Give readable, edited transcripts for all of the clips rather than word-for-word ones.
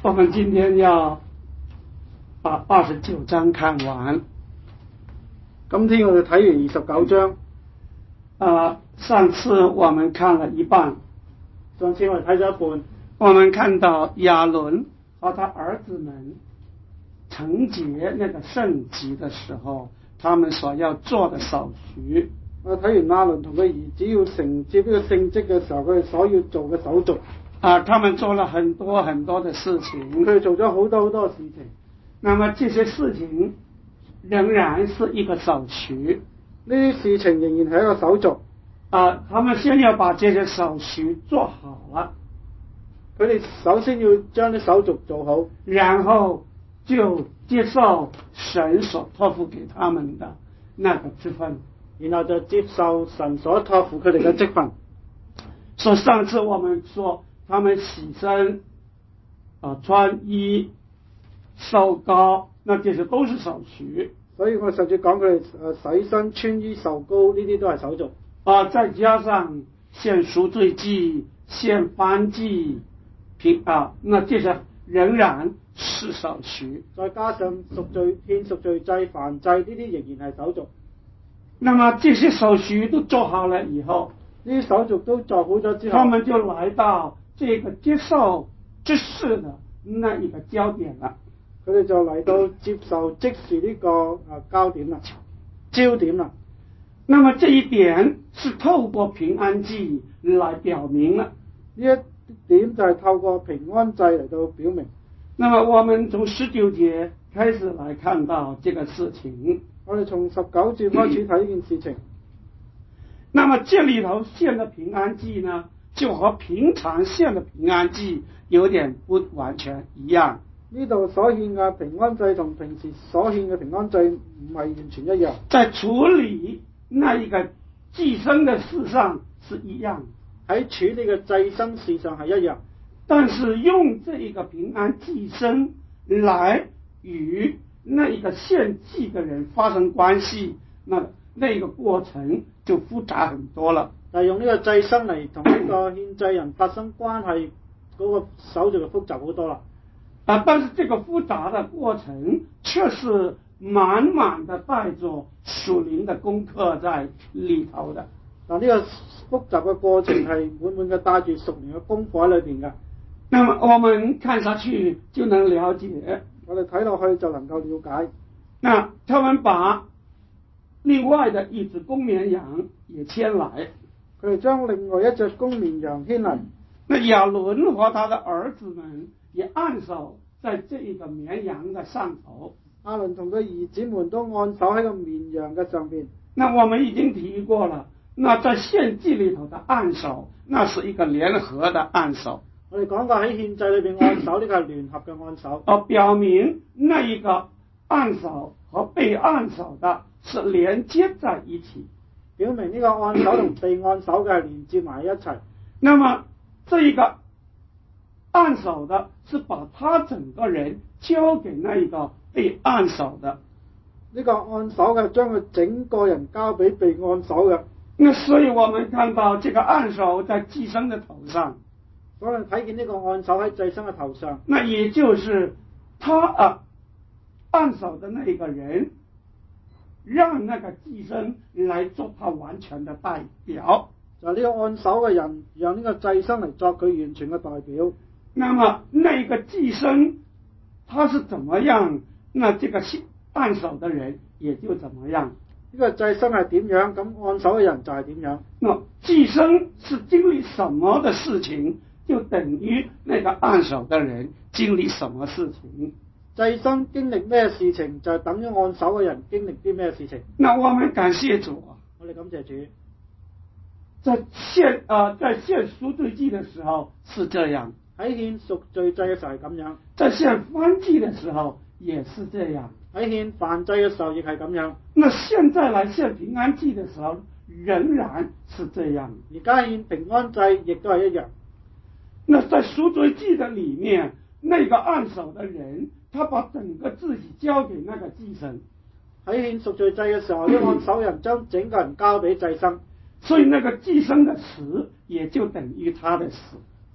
我们今天要把29章看完。 今天我哋睇完29章。 上次我们看了一半， 上次我哋睇咗一半， 我们看到亞倫和他兒子們承接那個聖職的時候，他們所要做的手續。 我睇完亞倫同佢兒子要承接呢個聖職嘅時候，佢哋所要做嘅手續。 他們做了很多很多的事情， 佢哋做咗好多好多事情。 那麼這些事情仍然是一個手續， 呢啲事情仍然係一個手續。 他們先要把這些手續做好了， 佢哋首先要將啲手續做好， 然後就接受神所託付給他們的那個職分， 然後就接受神所託付佢哋嘅職分。 所以上次我們說他們洗身穿衣受膏，那這些都是手續。 所以我上次講佢哋洗身穿衣受膏，呢啲都係手續。 再加上獻贖罪祭、獻燔祭、那這些仍然是手續。 再加上獻贖罪祭、燔祭，呢啲仍然係手續。 那麼這些手續都做好了以後， 呢啲手續都做好咗之後， 他們就來到這個接受職事的那一個焦點了。 佢哋就嚟到接受職事呢個焦點啦。 那麼這一點是透過平安祭來表明了。 呢一點就係透過平安祭嚟到表明。 那麼我們從19節開始來看到這個事情。 我哋從19節開始睇呢件事情。 那麼這裏頭獻的平安祭呢，就和平常獻的平安祭有點不完全一樣。 呢度所獻嘅平安祭同平時所獻嘅平安祭唔係完全一樣。 在處理那一個祭牲的事上是一樣， 喺處理嘅祭牲事上係一樣， 但是用這一個平安祭牲來與那一個獻祭的人發生關係，那個過程就複雜很多了。 但係用呢個祭牲嚟同呢個獻祭人發生關係，嗰個手續就複雜好多啦。 但是這個複雜的過程卻是滿滿的帶着屬靈的功課在裏頭的。 嗱，呢個複雜嘅過程係滿滿嘅帶住屬靈嘅功課喺裏邊嘅。 那麼我們看下去就能了解， 我哋睇落去就能夠了解。 那他們把另外的一隻公綿羊也牽來， 佢哋將另外一隻公綿羊牽嚟。 那亞倫和他的兒子們也按手在這一個綿羊的上頭。 亞倫同佢兒子們都按手喺個綿羊嘅上邊。 那我們已經提過了，那在獻祭裏頭的按手，那是一個聯合的按手。 我哋講過喺獻祭裏邊按手，呢個係聯合嘅按手。 表明那一個按手和被按手的是連接在一起， 表明呢個按手同被按手嘅係連接埋一齊。 那麼這一個按手的是把他整個人交給那一個被按手的， 呢個按手嘅將佢整個人交俾被按手嘅。 那所以我們看到這個按手在祭牲的頭上， 我哋睇見呢個按手喺祭牲嘅頭上， 那也就是他按手的那個人讓那個祭牲來做他完全的代表， 就係呢個按手嘅人讓呢個祭牲嚟作佢完全嘅代表。 那麼那個祭牲他是怎麼樣，那這個按手的人也就怎麼樣。 呢個祭牲係點樣，咁按手嘅人就係點樣。 那祭牲是經歷什麼的事情，就等於那個按手的人經歷什麼事情。 祭牲經歷咩事情，就等於按手嘅人經歷啲咩事情。 那我們感謝主， 我哋感謝主。 在獻贖罪祭的時候是這樣， 喺獻贖罪祭嘅時候係咁樣， 在獻燔祭的時候也是這樣， 喺獻燔祭嘅時候亦係咁樣。 那現在來獻平安祭的時候仍然是這樣。 而家獻平安祭亦都係一樣。 那在贖罪祭的裡面，那個按手的人，他把整個自己交給那個祭牲。 喺獻贖罪祭嘅時候，呢按手人將整個人交俾祭牲， 所以那個祭牲的死也就等於他的死。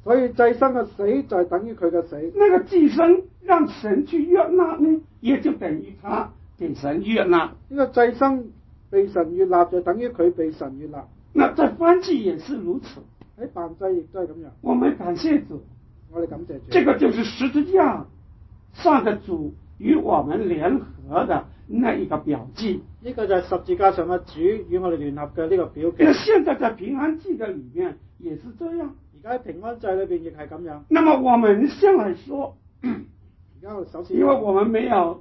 所以祭牲嘅死就係等於佢嘅死。 那個祭牲讓神去悅納呢，也就等於他給神悅納。 呢個祭牲被神悅納就等於佢被神悅納。 那在燔祭也是如此， 喺燔祭亦都係咁樣。 我們感謝主， 我哋感謝主。 這個就是十字架上的主與我們聯合的那一個表記。 呢個就係十字架上嘅主與我哋聯合嘅呢個表記。 那現在在平安祭的裏面也是這樣。 而家喺平安祭裏邊亦係咁樣。 那麼我們先來說， 而家我首先， 因為我們沒有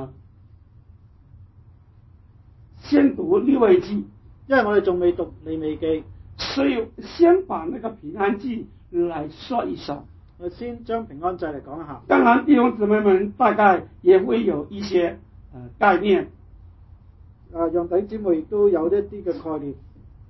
先讀利未記， 因為我哋仲未讀利未記， 所以先把那個平安祭來說一說。 我先將平安祭嚟講一下。 當然弟兄姊妹們大概也會有一些概念。 讓弟兄姊妹亦都有一啲嘅概念。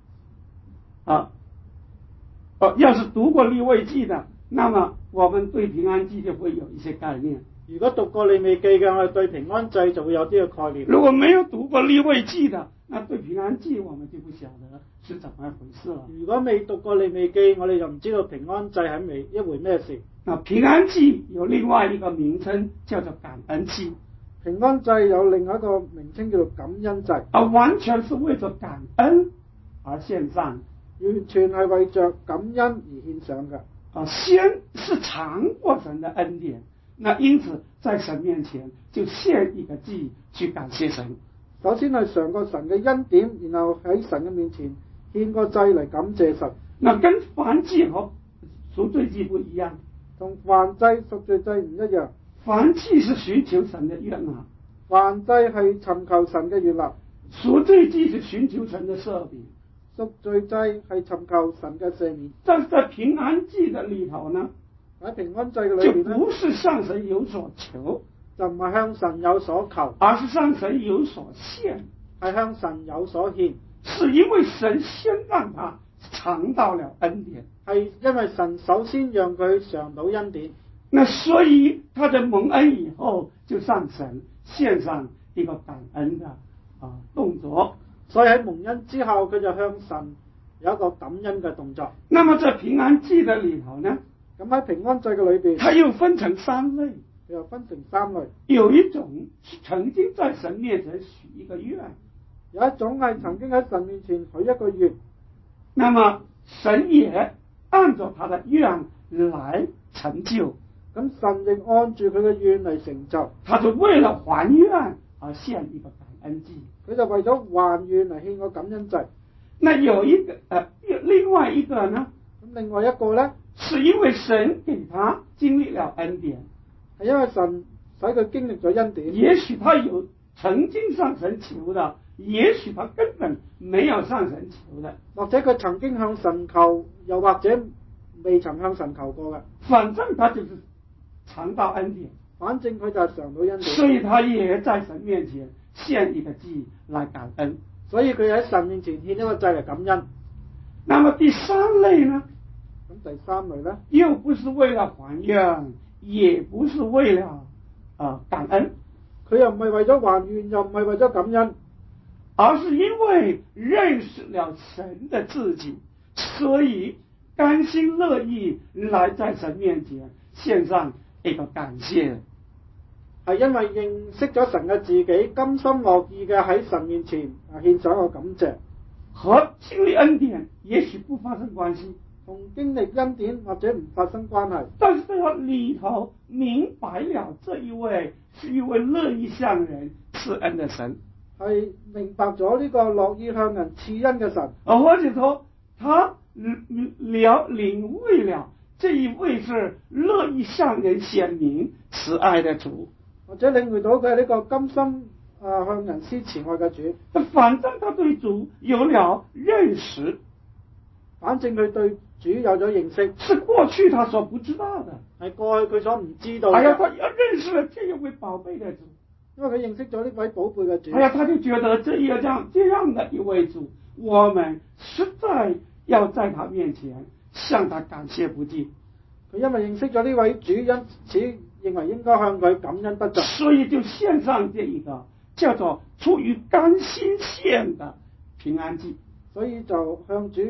要是讀過利未記的，那麼我們對平安祭就會有一些概念。 如果讀過利未記嘅，我哋對平安祭就會有啲嘅概念。如果沒有讀過利未記的，那對平安祭我們就不曉得是怎麼一回事了。 如果未讀過利未記，我哋就唔知道平安祭係一回咩事。 平安祭有另外一個名稱叫做感恩祭。 平安祭有另外一個名稱叫做感恩祭。 完全是為咗感恩而獻上， 完全係為着感恩而獻上嘅。 先是嘗過神的恩典，那因此在神面前就獻一個祭去感謝神。 首先係嘗過神嘅恩典，然後喺神嘅面前獻個祭嚟感謝神。 那跟燔祭和贖罪祭不一樣， 同燔祭贖罪祭唔一樣。 燔祭是尋求神的悅納， 燔祭係尋求神嘅悅納。 贖罪祭是尋求神的赦免， 贖罪祭係尋求神嘅赦免。 但是在平安祭的裏頭呢， 喺平安祭嘅裏邊就不是向神有所求， 就唔係向神有所求， 而是向神有所獻， 係向神有所獻。 是因為神先讓他嘗到了恩典， 係因為神首先讓佢嘗到恩典， 那所以他在蒙恩以後就向神獻上一個感恩的動作。 所以喺蒙恩之後，佢就向神有一個感恩嘅動作。 那麼在平安祭的裏頭呢， 咁喺平安祭嘅裏邊， 它又分成三類， 又分成三類。 有一種是曾經在神面前許一個願， 有一種係曾經喺神面前許一個願， 那麼神也按照他的願來成就。 咁神亦按住佢嘅願嚟成就。 他就為了還願而獻一個感恩祭， 佢就為咗還願嚟獻個感恩祭。 那有一個另外一個呢？ 咁另外一個呢， 是因為神給他經歷了恩典， 係因為神使佢經歷咗恩典。 也許他有曾經向神求的，也許他根本沒有向神求的， 或者佢曾經向神求，又或者未曾向神求過嘅。 反正他就是嘗到恩典， 反正佢就係嘗到恩典， 所以他也在神面前獻一個祭來感恩。 所以佢喺神面前獻一個祭嚟感恩。 那麼第三類呢？ 咁第三類呢， 又不是為了還願，也不是為了感恩， 佢又唔係為咗還願，又唔係為咗感恩， 而是因為認識了神的自己，所以甘心樂意來在神面前獻上一個感謝。 係因為認識咗神嘅自己，甘心樂意嘅喺神面前獻上一個感謝。 和經歷恩典也許不發生關係， 同經歷恩典或者唔發生關係， 但是在裏頭明白了這一位是一位樂意向人賜恩的神， 係明白咗呢個樂意向人賜恩嘅神。 或者說他領會了這一位是樂意向人顯明慈愛的主， 或者領會到佢係呢個甘心向人施慈愛嘅主。 反正他對主有了認識， 反正佢對主有咗認識， 是過去他所不知道的， 係過去佢所唔知道嘅。 他認識了這一位寶貝的主， 因為佢認識咗呢位寶貝嘅主。 他就覺得這樣的一位主，我們實在要在他面前向他感謝不盡。 佢因為認識咗呢位主，因此認為應該向佢感恩不盡， 所以就獻上這一個叫做出於甘心獻的平安祭。 所以就向主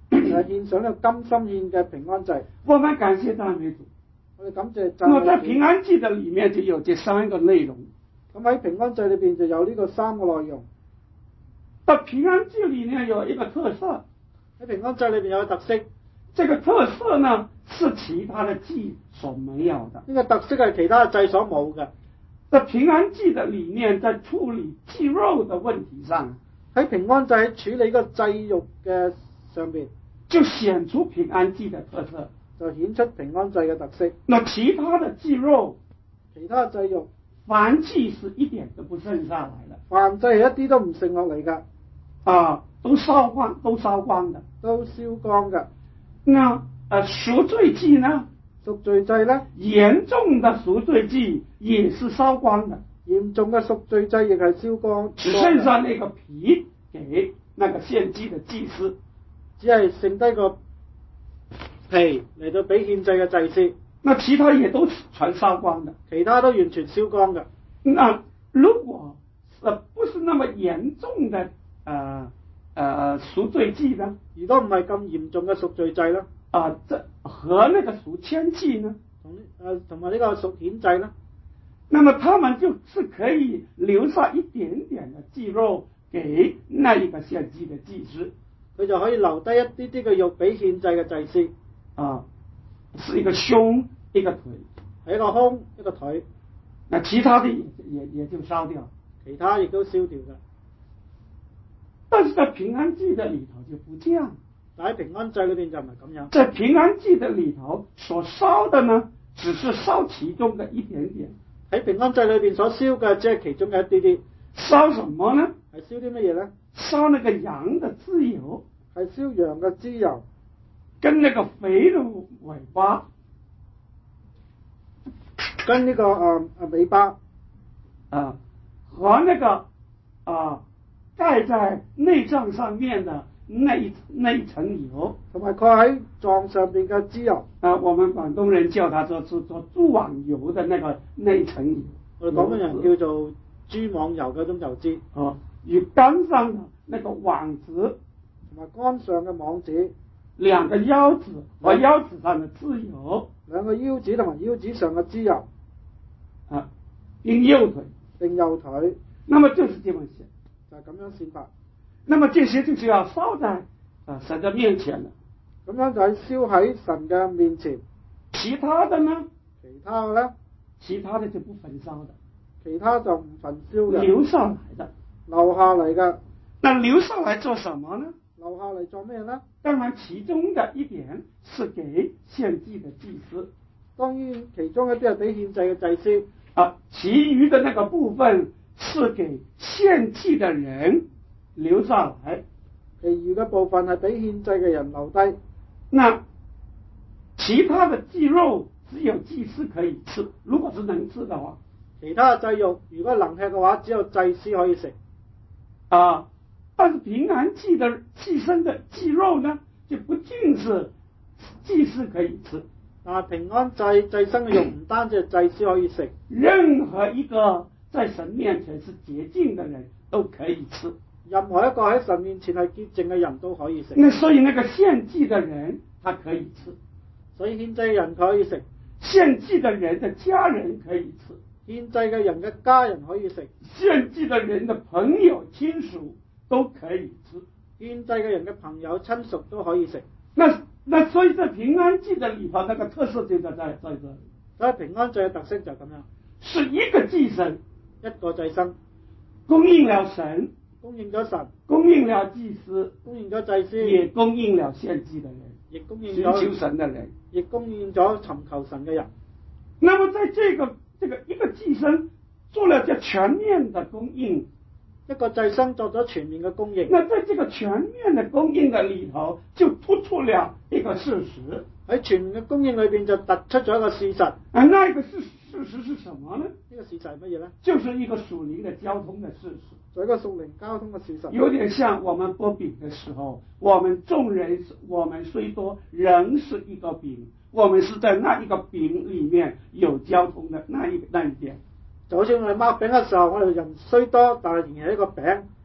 獻上呢個甘心獻嘅平安祭。 我們感謝讚美主。 我哋感謝那麼在讚美主。 平安祭的裏面就有這三個內容。 咁喺平安祭裏邊就有呢個三個內容。 在平安祭裏面有一個特色， 喺平安祭裏邊有個特色， 這個特色呢是其他的祭所沒有的。 呢個特色係其他嘅祭所冇嘅。 在平安祭的裏面，在處理祭肉的問題上， 喺平安祭喺處理個祭肉嘅上邊， 就顯出平安祭的特色， 就顯出平安祭嘅特色。 那其他的祭肉， 其他嘅祭肉， 燔祭是一點都不剩下來的， 燔祭係一啲都唔剩落嚟㗎， 都燒光的， 都燒光㗎。 那贖罪祭呢？ 贖罪祭咧， 嚴重的贖罪祭也是燒光的， 嚴重嘅贖罪祭亦係燒光， 只剩下那個皮給那個獻祭的祭司， 只係剩低個皮嚟到俾獻祭嘅祭司。 那其他也都全燒光的， 其他都完全燒光㗎。 那如果不是那麼嚴重的贖罪祭呢？ 如果唔係咁嚴重嘅贖罪祭咧， 這和那個贖愆祭呢？ 同埋呢個贖愆祭咧， 那麼他們就是可以留下一點點的祭肉給那一個獻祭的祭司， 佢就可以留低一啲啲嘅肉俾獻祭嘅祭司。 是一個胸一個腿， 係一個胸一個腿， 那其他的也就燒掉， 其他亦都燒掉㗎。 但是在平安祭的裏頭就不這樣， 但喺平安祭裏邊就唔係咁樣。 在平安祭的裏頭所燒的呢，只是燒其中的一點點。 喺平安祭裏邊所燒嘅只係其中嘅一啲啲。 燒什麼呢？ 係燒啲乜嘢咧？ 燒那個羊的脂油， 係燒羊嘅脂油， 跟那個肥的尾巴， 跟呢個尾巴， 和那個蓋在內臟上面的那一層油， 同埋蓋喺臟上邊嘅脂油。 我們廣東人叫它做豬網油的那一層油。 我哋廣東人叫做豬網油嗰種油脂。 與肝上的那個網子， 同埋肝上嘅網子， 兩個腰子和腰子上的脂油， 兩個腰子同埋腰子上嘅脂油， 並右腿， 並右腿。 那麼就是這麼寫， 就係咁樣獻法。 那麼這些就是要燒在神的面前了。 咁樣就係燒喺神嘅面前。 其他的呢？ 其他嘅咧？ 其他的就不焚燒的， 其他就唔焚燒嘅， 留下來的， 留下嚟嘅。 那留下來做什麼呢？ 留下嚟做咩咧？ 當然其中的一點是給獻祭的祭司， 當然其中一啲係俾獻祭嘅祭司， 其餘的那個部分是給獻祭的人留下來， 其餘嘅部分係俾獻祭嘅人留低。 那其他的祭肉只有祭司可以吃，如果是能吃的話， 其他嘅祭肉如果能吃嘅話，只有祭司可以食。 但是平安祭的祭牲的祭肉呢，就不僅是祭司可以吃。 平安祭牲嘅肉唔單止係祭司可以食， 任何一個在神面前是潔淨的人都可以吃。 任何一個喺神面前係潔淨嘅人都可以食。 那所以那個獻祭的人他可以吃， 所以獻祭嘅人可以食， 獻祭的人的家人可以吃， 獻祭嘅人嘅家人可以食， 獻祭的人的朋友親屬都可以吃， 獻祭嘅人嘅朋友親屬都可以食。 那所以在平安祭的裏頭，那個特色就在這裡。 所以平安祭嘅特色就咁樣， 是一個祭牲， 一個祭牲供應了神， 供應咗神， 供應了祭司， 供應咗祭司， 也供應了獻祭的人， 亦供應尋求神的人， 亦供應咗尋求神嘅人。 那麼在這個一個祭牲做了這全面的供應， 一個祭牲做咗全面嘅供應。 那在這個全面的供應的裏頭，就突出了一個事實。 喺全面嘅供應裏邊就突出咗一個事實。 那一個事實是什麼呢？ 呢個事實係乜嘢呢？ 就是一個屬靈的交通的事實。 就一個屬靈交通嘅事實。 有點像我們擘餅的時候，我們眾人，我們雖多，仍是一個餅。我們是在那一個餅裏面有交通的那一點。 就好似我哋擘餅嘅時候，我哋人雖多，但係仍然係一個餅，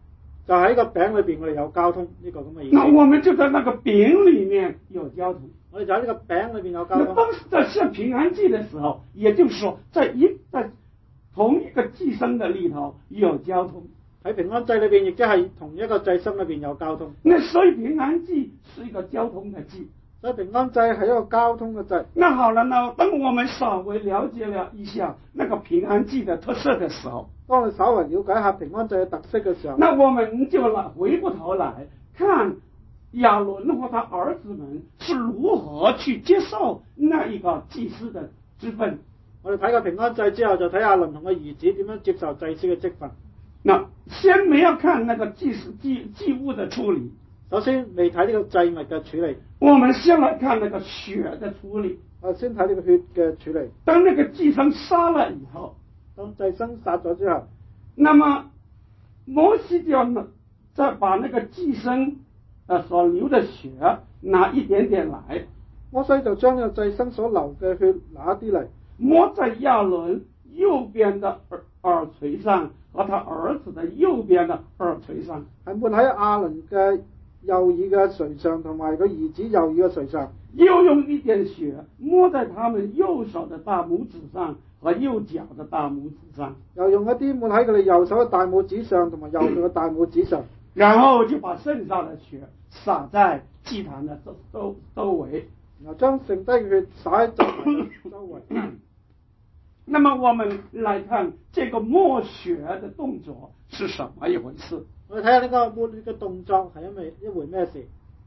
就喺個餅裏邊，我哋有交通呢個咁嘅意思。 那我們就在那個餅裏面有交通。 我哋就喺呢個餅裏邊有交通。 那當時在獻平安祭的時候，也就是說在同一個祭牲的裏頭有交通。 喺平安祭裏邊，亦即係同一個祭牲裏邊有交通。 那所以平安祭是一個交通的祭。 所以平安祭係一個交通嘅祭。 那好了，那當我們稍微了解了一下那個平安祭的特色的時候， 當你稍微了解下平安祭嘅特色嘅時候， 那我們就回過頭來看亞倫和他兒子們是如何去接受那一個祭司的職分。 我哋睇過平安祭之後，就睇亞倫同個兒子點樣接受祭司嘅職分。 那先沒有看那個祭物的處理， 首先未睇呢個祭物嘅處理， 我們先來看那個血的處理。 我先睇呢個血嘅處理。 當那個祭牲殺了以後， 當祭牲殺咗之後， 那麼摩西就要再把那個祭牲所流的血拿一點點來， 摩西就將呢個祭牲所流嘅血拿一啲嚟， 抹在亞倫右邊的耳垂上和他兒子的右邊的耳垂上， 係抹喺亞倫嘅右耳嘅垂上同埋個兒子右耳嘅垂上， 又用一點血抹在他們右手的大拇指上和右腳的大拇指上， 又用一啲抹喺佢哋右手嘅大拇指上同埋右腳嘅大拇指上， 然後就把剩下的血灑在祭壇的周圍， 然後將剩低嘅血灑喺祭壇嘅周圍。 那麼我們來看這個抹血的動作是什麼一回事？ 我哋睇下呢個抹血嘅動作係一回咩事？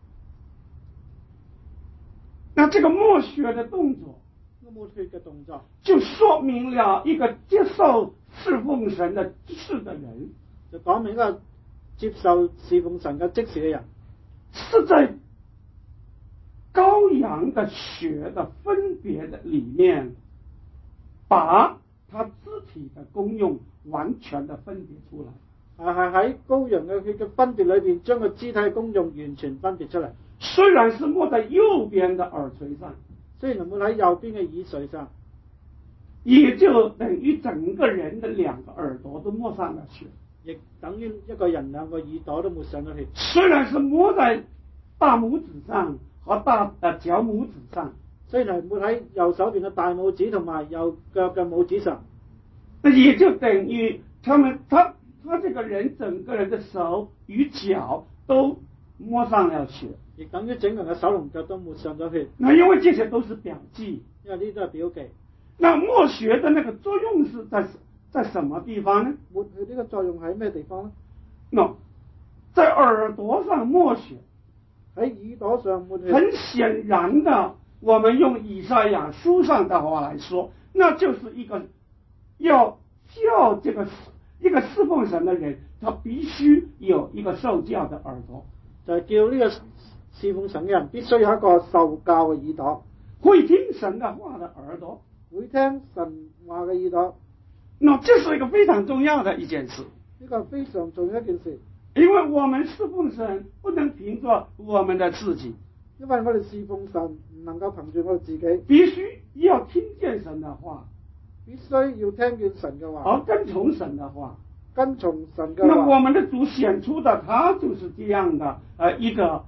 那這個抹血的動作， 抹血嘅動作就說明了一個接受侍奉神的職事的人， 就講明一個接受侍奉神嘅職事嘅人， 是在羔羊的血的分別的裏面，把他肢體的功用完全的分別出來。 係喺羔羊嘅血嘅分別裏邊，將個肢體功用完全分別出嚟。 雖然是抹在右邊的耳垂上， 雖然抹喺右邊嘅耳垂上， 也就等於整個人的兩個耳朵都抹上了血， 亦等於一個人兩個耳朵都抹上咗血。 雖然是抹在大拇指上和腳拇指上， 雖然係抹喺右手邊嘅大拇指同埋右腳嘅拇指上， 那也就等於他這個人整個人的手與腳都抹上了血， 亦等於整個人嘅手同腳都抹上咗血。 那因為這些都是表記， 因為呢啲都係表記。 那抹血的那個作用是在什麼地方呢？ 抹血呢個作用喺咩地方呢？ 那在耳朵上抹血， 喺耳朵上抹血。 很顯然的，我們用以賽亞書上的話來說，那就是一個要叫這個一個侍奉神的人，他必須有一個受教的耳朵， 就係叫呢個侍奉神嘅人必須有一個受教嘅耳朵， 會聽神的話的耳朵， 會聽神話嘅耳朵。 那這是一個非常重要的一件事， 呢個非常重要一件事， 因為我們侍奉神不能憑着我們的自己， 因為我哋侍奉神唔能夠憑住我哋自己， 必須要聽見神的話， 必須要聽見神嘅話， 而跟從神的話， 跟從神嘅話。 那我們的主顯出的他就是這樣的一個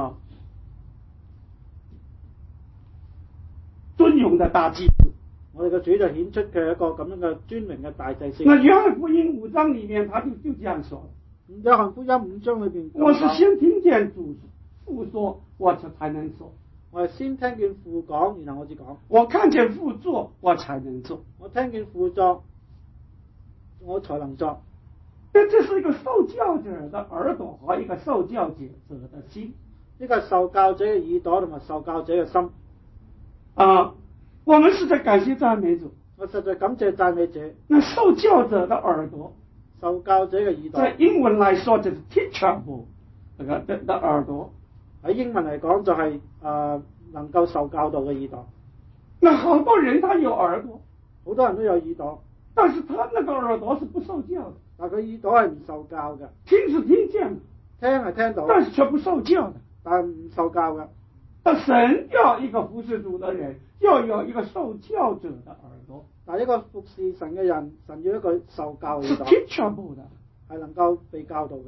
尊榮的大祭司。 我哋嘅主就顯出佢一個咁樣嘅尊榮嘅大祭司。 那約翰福音5章裏面，他就這樣說： 約翰福音5章裏邊， 我是先聽見主父說，我才能說。 我係先聽見父講，然後我至講。 我看見父做，我才能做。 我聽見父作，我才能作。 這是一個受教者的耳朵和一個受教者的心。 呢個係受教者嘅耳朵同埋受教者嘅心。 我們是在感謝讚美主。 我實在感謝讚美者。 那受教者的耳朵， 受教者嘅耳朵， 在英文來說就是 teachable 的耳朵。 喺英文嚟講就係能夠受教導嘅耳朵。 那好多人他有耳朵， 好多人都有耳朵， 但是他那個耳朵是不受教的。 但佢耳朵係唔受教嘅， 聽是聽見的， 聽係聽到， 但是卻不受教的。 但係唔受教嘅。 但神要一個服侍主的人，要有一個受教者的耳朵。 但係一個服侍神嘅人，神要一個受教嘅耳朵， 是 teachable 的， 係能夠被教導嘅。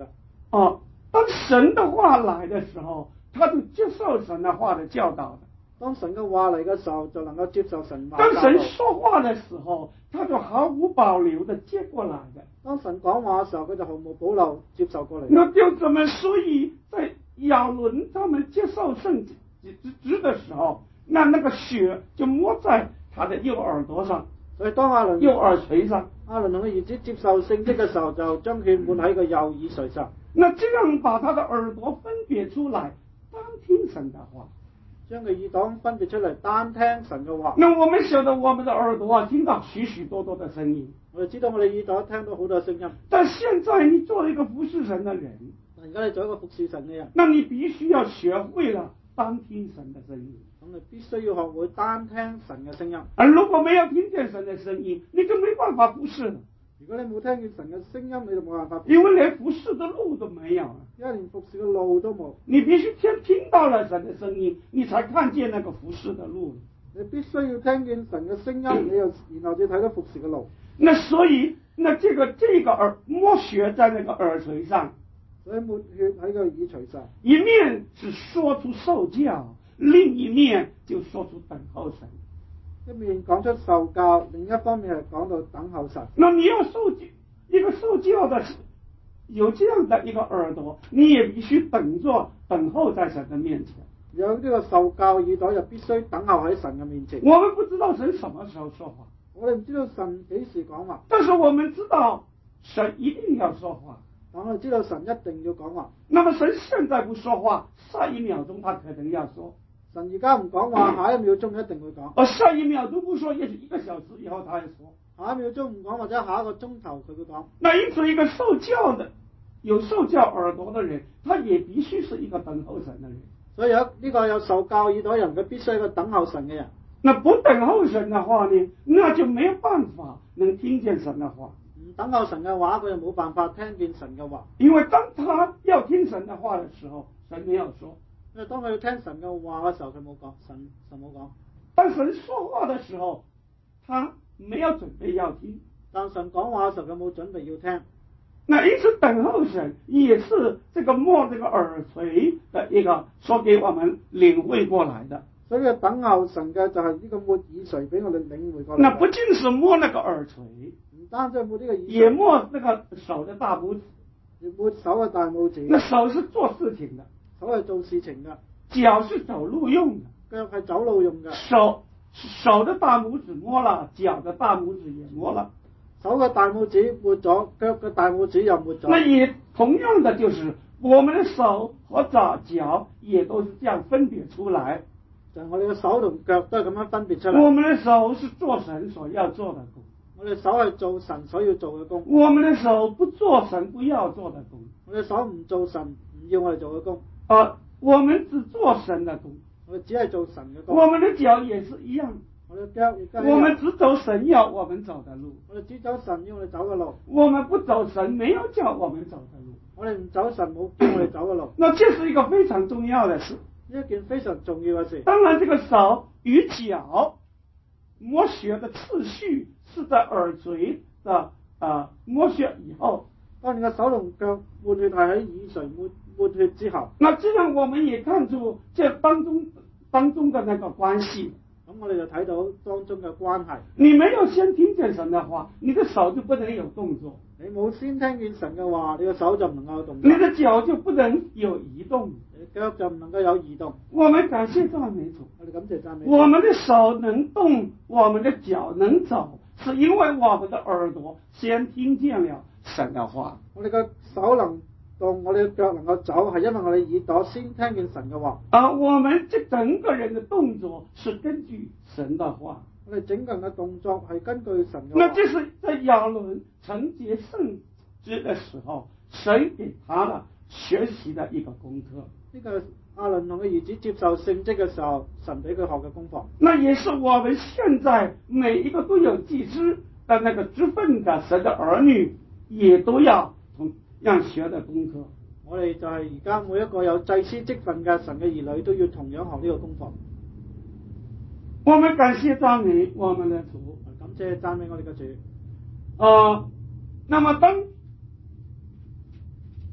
当神的话来的时候，他就接受神的话的教导的。 當神嘅話嚟嘅時候，就能夠接受神話當神教導。 說話的時候，他就毫無保留的接過來的。 當神講話嘅時候，佢就毫無保留接受過嚟。 那弟兄姊妹，所以在亞倫他們接受聖職的時候，那個血就抹在他的右耳朵上， 所以當右耳垂上。 亞倫同佢兒子接受聖職嘅時候，就將血抹喺個右耳垂上。 那這樣把他的耳朵分別出來，單聽神的話。 將個耳朵分別出嚟，單聽神嘅話。 那我們曉得我們的耳朵聽到許許多多的聲音， 我哋知道我哋耳朵聽到好多聲音。 但現在你做了一個服侍神的人， 而家你做一個服侍神嘅人， 那你必須要學會了單聽神的聲音。 咁你必須要學會單聽神嘅聲音。 而如果沒有聽見神的聲音，你就沒辦法服侍了。 如果你冇聽見神嘅聲音，你就冇辦法。 因為連服侍的路都沒有了， 因為連服侍嘅路都冇。 你必須先聽到了神的聲音，你才看見那個服侍的路。 你必須要聽見神嘅聲音，你又然後再睇到服侍嘅路。 那所以，那這個抹血在那個耳垂上， 所以抹血喺個耳垂上， 一面是說出受教，另一面就說出等候神。 一面講出受教，另一方面係講到等候神。 那你要一個受教的，有這樣的一個耳朵，你也必須等候在神的面前。 有呢個受教耳朵，就必須等候喺神嘅面前。 我們不知道神什麼時候說話， 我哋唔知道神幾時講話， 但是我們知道神一定要說話。 但我哋知道神一定要講話。 那麼神現在不說話，下一秒鐘他可能要說。 神而家唔講話，下一秒鐘一定會講。 而下一秒鐘不說，也許1個小時以後他會說。 下一秒鐘唔講，或者下一個鐘頭佢會講。 那因此一個受教的、有受教耳朵的人，他也必須是一個等候神的人。 所以呢個有受教耳朵人，佢必須係一個等候神嘅人。 那不等候神的話呢，那就沒有辦法能聽見神的話。 唔等候神嘅話，佢就冇辦法聽見神嘅話。 因為當他要聽神的話的時候，神沒有說。 因為當佢要聽神嘅話嘅時候，佢冇講，神冇講。 當神說話的時候，他沒有準備要聽。 但神講話嘅時候，佢冇準備要聽。 那因此等候神也是這個摸這個耳垂的一個說給我們領會過來的。 所以等候神嘅就係呢個摸耳垂俾我哋領會過來。 那不僅是摸那個耳垂， 唔單止摸呢個耳垂， 也摸那個手的大拇指。 也摸手嘅大拇指。 那手是做事情的， 手係做事情嘅， 腳是走路用的， 腳係走路用嘅。 手的大拇指摸了，腳的大拇指也摸了。 手嘅大拇指抹咗，腳嘅大拇指又抹咗。 那也同樣的，就是我們的手和腳也都是這樣分別出來。 就係我哋嘅手同腳都係咁樣分別出嚟。 我們的手是做神所要做的工， 我哋手係做神所要做嘅工。 我們的手不做神不要做的工。 我哋手唔做神唔要我哋做嘅工。 我們只做神的工。 我哋只係做神嘅工。 我們的腳也是一樣。 我哋腳亦都係一樣。 我們只走神要我們走的路。 我哋只走神要我哋走嘅路。 我們不走神沒有叫我們走的路。 我哋唔走神冇叫我哋走嘅路。 那這是一個非常重要的事。 呢一件非常重要嘅事。 當然，這個手與腳摸血的次序是在耳垂的摸血以後。 當你嘅手同腳抹血係喺耳垂抹血之後。 那這樣我們也看出這當中的那個關係。 咁我哋就睇到當中嘅關係。 你沒有先聽見神的話，你的手就不能有動作。 你冇先聽見神嘅話，你嘅手就唔能夠有動作。 你的腳就不能有移動。 你腳就唔能夠有移動。 我們感謝讚美主。 我哋感謝讚美主。 我們的手能動，我們的腳能走，是因為我們的耳朵先聽見了神的話。 我哋嘅手能動，我哋嘅腳能夠走，係因為我哋耳朵先聽見神嘅話。 我們這整個人的動作是根據神的話。 我哋整個人嘅動作係根據神嘅話。 那這是在亞倫承接聖職的時候，神給他的學習的一個功課。 呢個亞倫同佢兒子接受聖職嘅時候，神俾佢學嘅功課。 那也是我們現在每一個都有祭司的那個職分的神的兒女，也都要同樣學的功課。 我哋就係而家每一個有祭司職分嘅神嘅兒女，都要同樣學呢個功課。 我們感謝讚美我們的主， 感謝讚美我哋嘅主。 那麼當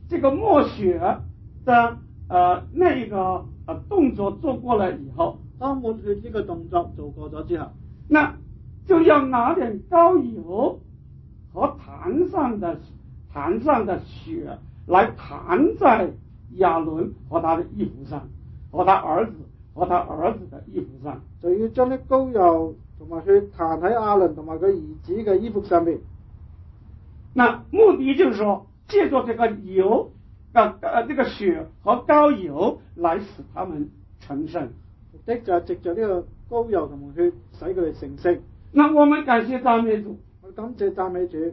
这个默血的那个动作做过了以后， 當抹血呢個動作做過咗之後， 那就要拿點膏油和壇上的血來彈在亞倫和他的衣服上，和他兒子的衣服上， 就要將啲膏油同埋血彈喺亞倫同埋佢兒子嘅衣服上面。 那目的就是說，借助這個油這個血和膏油來使他們成聖。 目的就係藉着呢個膏油同埋血使佢哋成聖。 那我們感謝讚美主， 我感謝讚美主。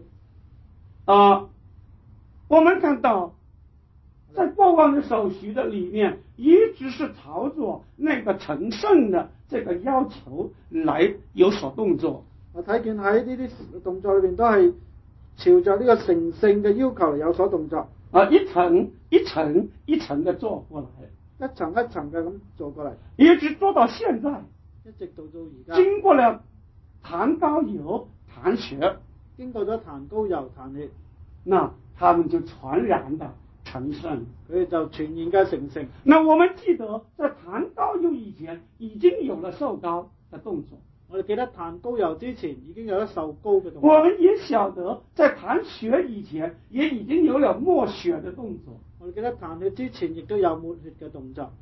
我們看到在過往的手續的裡面，一直是朝着那個成聖的這個要求來有所動作。 我睇見喺呢啲動作裏邊都係朝着呢個成聖嘅要求嚟有所動作。 一層一層一層的做過來， 一層一層嘅咁做過嚟， 一直做到現在， 一直到而家。 經過了彈膏油、彈血， 經過咗彈膏油、彈血， 那他們就全然的成聖， 佢哋就全然嘅成聖。 那我們記得在彈膏油以前已經有了受膏的動作。 我哋記得彈膏油之前已經有咗受膏嘅動作。 我們也曉得在彈血以前也已經有了抹血的動作。 我哋記得彈血之前亦都有抹血嘅動作。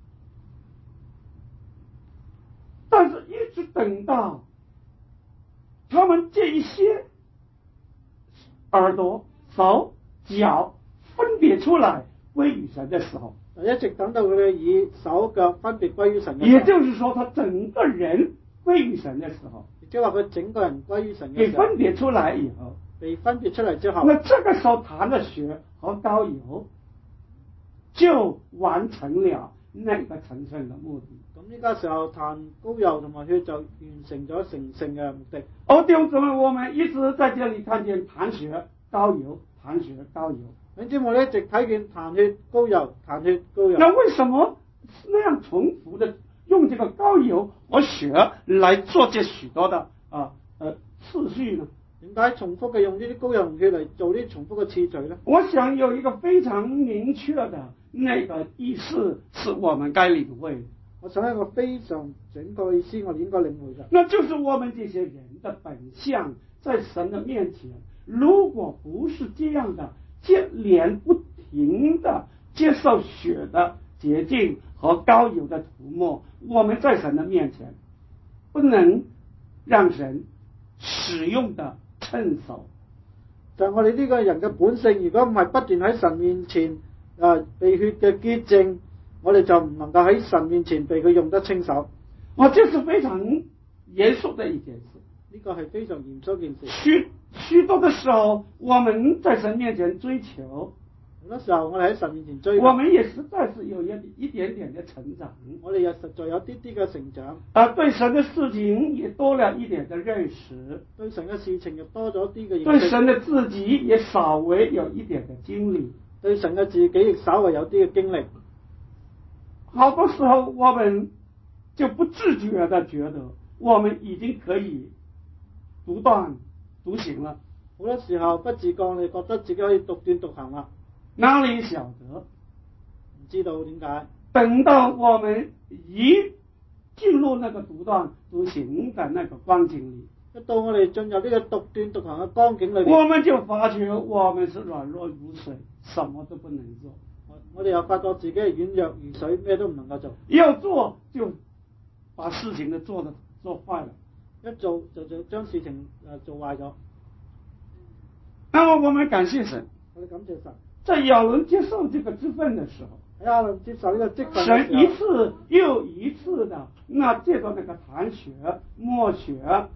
但是一直等到他們這一些耳朵、手、腳分別出來歸於神的時候， 一直等到佢嘅耳、手、腳分別歸於神嘅時候， 也就是說他整個人歸於神的時候， 即係話佢整個人歸於神嘅給時候， 分別出來以後， 被分別出嚟之後， 那這個時候彈的血和膏油就完成了那個成聖的目的。 咁呢個時候彈膏油同埋血就完成咗成聖嘅目的。 弟兄姊妹，我們一直在這裡看見彈血、膏油、彈血、膏油。 弟兄姊妹一直睇見彈血、膏油、彈血、膏油。 那為什麼那樣重複的用這個膏油和血來做這許多的次序呢？ 點解重複嘅用呢啲膏油同血嚟做呢啲重複嘅次序呢？ 我想有一個非常明確的那個意思是我們該領會的。 我想一個非常準確嘅意思，我哋應該領會嘅。 那就是我們這些人的本相在神的面前，如果不是這樣的接連不停的接受血的潔淨和膏油的塗抹，我們在神的面前不能讓神使用的趁手。 就係我哋呢個人嘅本性，如果唔係不斷喺神面前被血嘅潔淨，我哋就唔能夠喺神面前被佢用得清手。 這是非常嚴肅的一件事。 呢個係非常嚴肅一件事。 許多的時候，我們在神面前追求， 好多時候我哋喺神面前追求， 我們也實在是有一點點的成長， 我哋又實在有啲啲嘅成長， 對神的事情也多了一點的認識， 對神嘅事情又多咗啲嘅認識， 對神的自己也稍微有一點的經歷， 對神嘅自己亦稍微有啲嘅經歷。 好多時候我們就不自覺地覺得我們已經可以獨斷獨行了。 好多時候不自覺你覺得自己可以獨斷獨行啦， 哪裡曉得？ 唔知道點解？ 等到我們一進入那個獨斷獨行的那個光景裡， 一到我哋進入呢個獨斷獨行嘅光景裏邊， 我們就發覺我們是軟弱如水，什麼都不能做。 我哋又發覺自己係軟弱如水，咩都唔能夠做。 要做就把事情都做壞了， 一做就將事情做壞咗。 那麼我們感謝神， 我哋感謝神， 在亞倫接受這個職分的時候， 喺亞倫接受呢個職分嘅時候， 神一次又一次的借着那個彈血、抹血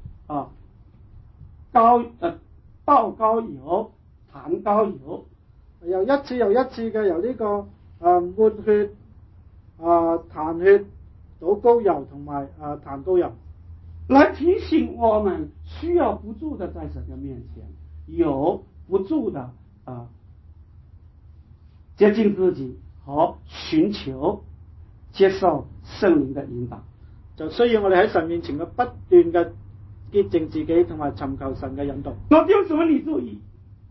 倒膏油、彈膏油， 又一次又一次嘅由呢個抹血、彈血、倒膏油同埋彈膏油， 來提醒我們需要不住的在神的面前有不住的接近自己和尋求接受聖靈的引導， 就需要我哋喺神面前嘅不斷嘅潔淨自己同埋尋求神嘅引導。 那弟兄姊妹你注意，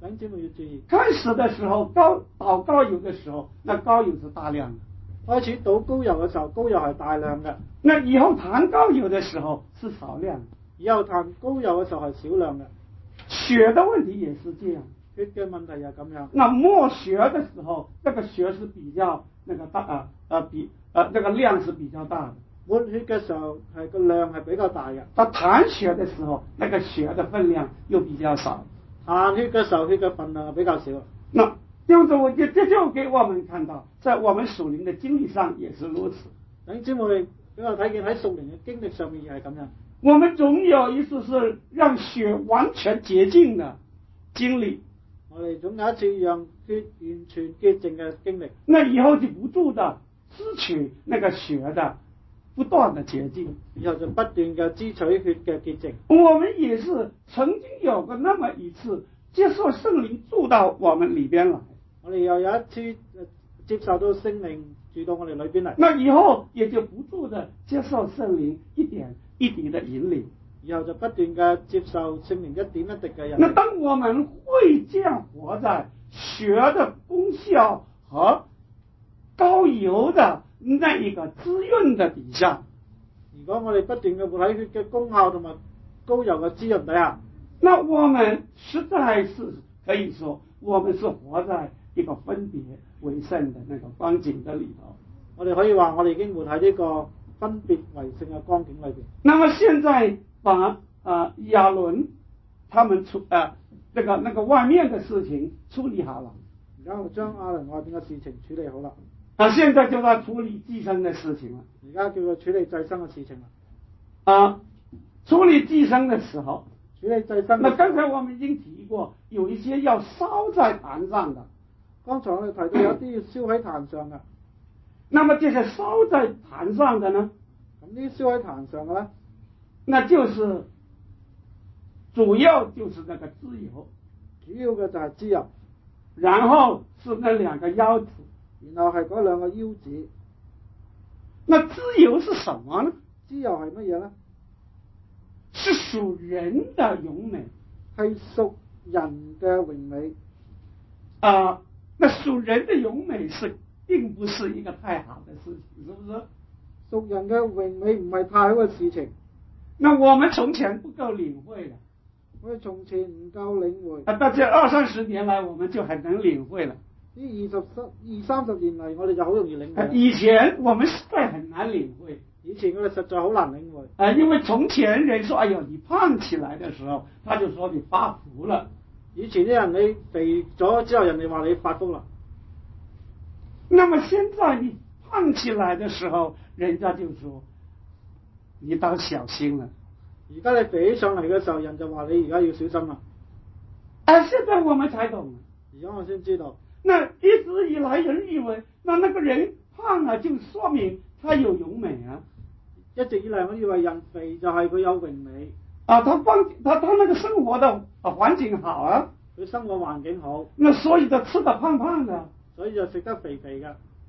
弟兄姊妹要注意， 開始的時候倒高油的時候，那高油是大量的。 開始倒高油嘅時候，高油係大量嘅； 那以後彈高油的時候是少量的。 以後彈高油嘅時候係少量嘅。 血的問題也是這樣， 血嘅問題又咁樣。 那沒血的時候，那個血是比較那個大那個量是比較大的。 沒血嘅時候係個量係比較大嘅， 到彈血的時候，那個血的分量又比較少。 彈血嘅時候，血嘅分量係比較少。 那就是這就給我們看到，在我們屬靈的經歷上也是如此。 弟兄姊妹俾我睇見喺屬靈嘅經歷上面亦係咁樣。 我們總有一次是讓血完全潔淨的經歷， 我哋總有一次讓血完全潔淨嘅經歷。 那以後就不住的支取那個血的不斷的潔淨， 以後就不斷嘅支取血嘅潔淨。 我們也是曾經有過那麼一次接受聖靈住到我們裏邊來， 我哋又有一次接受到聖靈住到我哋裏邊嚟。 那以後也就不住的接受聖靈一點一滴的引領， 以後就不斷嘅接受聖靈一點一滴嘅引領。 那當我們會這樣活在血的功效和高油的那一個滋潤的底下， 如果我哋不斷嘅活喺血嘅功效同埋高油嘅滋潤底下， 那我們實在是可以說，我們是活在一個分別為聖的那個光景的裏頭。 我哋可以話我哋已經活喺呢個分別為聖嘅光景裏邊。 那麼現在把亞倫他們那個外面的事情處理好了， 而家我將亞倫外邊嘅事情處理好啦。 現在就在處理祭牲的事情了。 而家叫佢處理祭牲嘅事情啦。 處理祭牲的時候， 處理祭牲。 那剛才我們已經提過，有一些要燒在壇上的。 剛才我哋提到有啲要燒喺壇上嘅。 那麼這些燒在壇上的呢？ 咁呢啲燒喺壇上嘅咧， 那就是主要就是那個脂油， 主要嘅就係脂油， 然後是那兩個腰子， 然後係嗰兩個腰子。 那脂油是什麼呢？ 脂油係乜嘢咧？ 是屬人的榮美， 係屬人嘅榮美。 那屬人的榮美並不是一個太好的事情，是不是？ 屬人嘅榮美唔係太好嘅事情。 那我們從前不夠領會了， 我哋從前唔夠領會。 到這20-30年來，我們就很能領會了。 呢20-30年嚟，我哋就好容易領會。 以前我們實在很難領會， 以前我哋實在好難領會。 因為從前人說，哎呦，你胖起來的時候，他就說你發福了。 以前啲人你肥咗之後，人哋話你發福啦。 那麼現在你胖起來的時候，人家就說你當小心了。 而家你肥起上嚟嘅時候，人就話你而家要小心啦。 現在我們才懂。 而家我先知道。 那一直以來人以為，那個人胖了就說明他有榮美啊。 一直以來我以為人肥就係佢有榮美。 他那個生活的環境好啊， 佢生活環境好， 那所以就吃得胖胖的， 所以就食得肥肥嘅。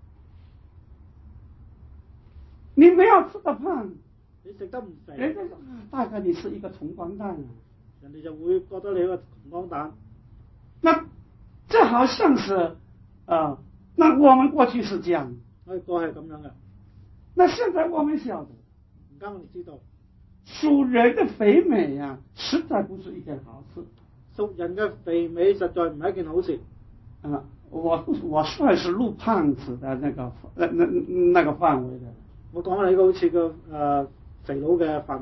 你沒有吃得胖， 你食得唔肥， 人家說大概你是一個窮光蛋啊， 人哋就會覺得你係個窮光蛋。 那這好像是那我們過去是這樣， 我哋過去係咁樣嘅。 那現在我們曉得， 而家我哋知道， 屬人的肥美啊，實在不是一件好事。 屬人嘅肥美實在唔係一件好事。 我算是錄胖子的那個範圍的。 我講你一個好似個肥佬嘅範圍。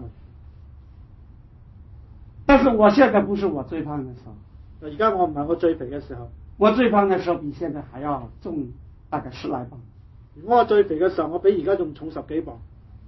但是我現在不是我最胖的時候。 而家我唔係我最肥嘅時候。 我最胖的時候比現在還要重大概10來磅。 如果我最肥嘅時候，我比而家仲重10幾磅。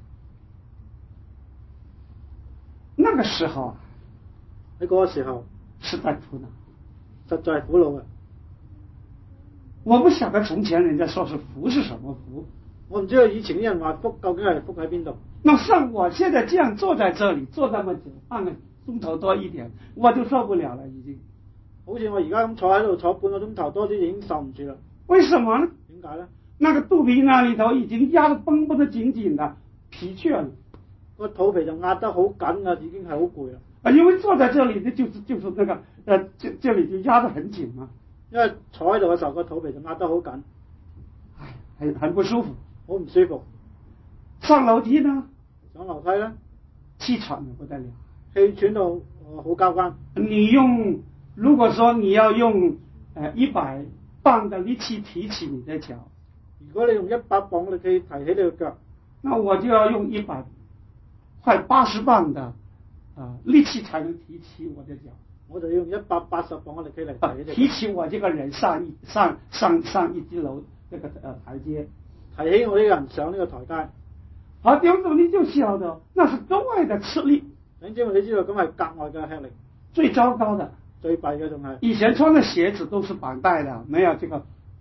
那個時候啊， 喺嗰個時候實在苦惱， 實在係苦惱嘅。 我不曉得從前人家說是福是什麼福， 我唔知道以前啲人話福究竟係福喺邊度。 那像我現在這樣坐在這裡坐那麼久，半個鐘頭多一點，我就受不了了已經。 好似我而家咁坐喺度坐半個鐘頭多啲，已經受唔住啦。 為什麼呢？ 點解呢？ 那個肚皮那裡頭已經壓得繃得緊緊的，疲倦了。個肚皮就壓得好緊啦，已經係好攰啦。 因為坐在這裡呢，就是那個这里就压得很紧嘛， 因為坐喺度嘅時候個肚皮就壓得好緊， 很不舒服。 好唔舒服。 上樓梯呢， 上樓梯咧， 氣喘得不得了， 氣喘到好交關。 如果說你要用100磅的力氣提起你的腳， 如果你用100磅力氣提起你個腳， 那我就要用快80磅的力氣才能提起我的腳。 我就要用180磅嘅力氣嚟提起我這個人上一級樓這個台階， 提起我呢個人上呢個台階。 好，弟兄姊妹你就曉得，那是格外的吃力。 弟兄姊妹你知道咁係格外嘅吃力。 最糟糕的， 最弊嘅仲係， 以前穿的鞋子都是綁帶的，沒有這個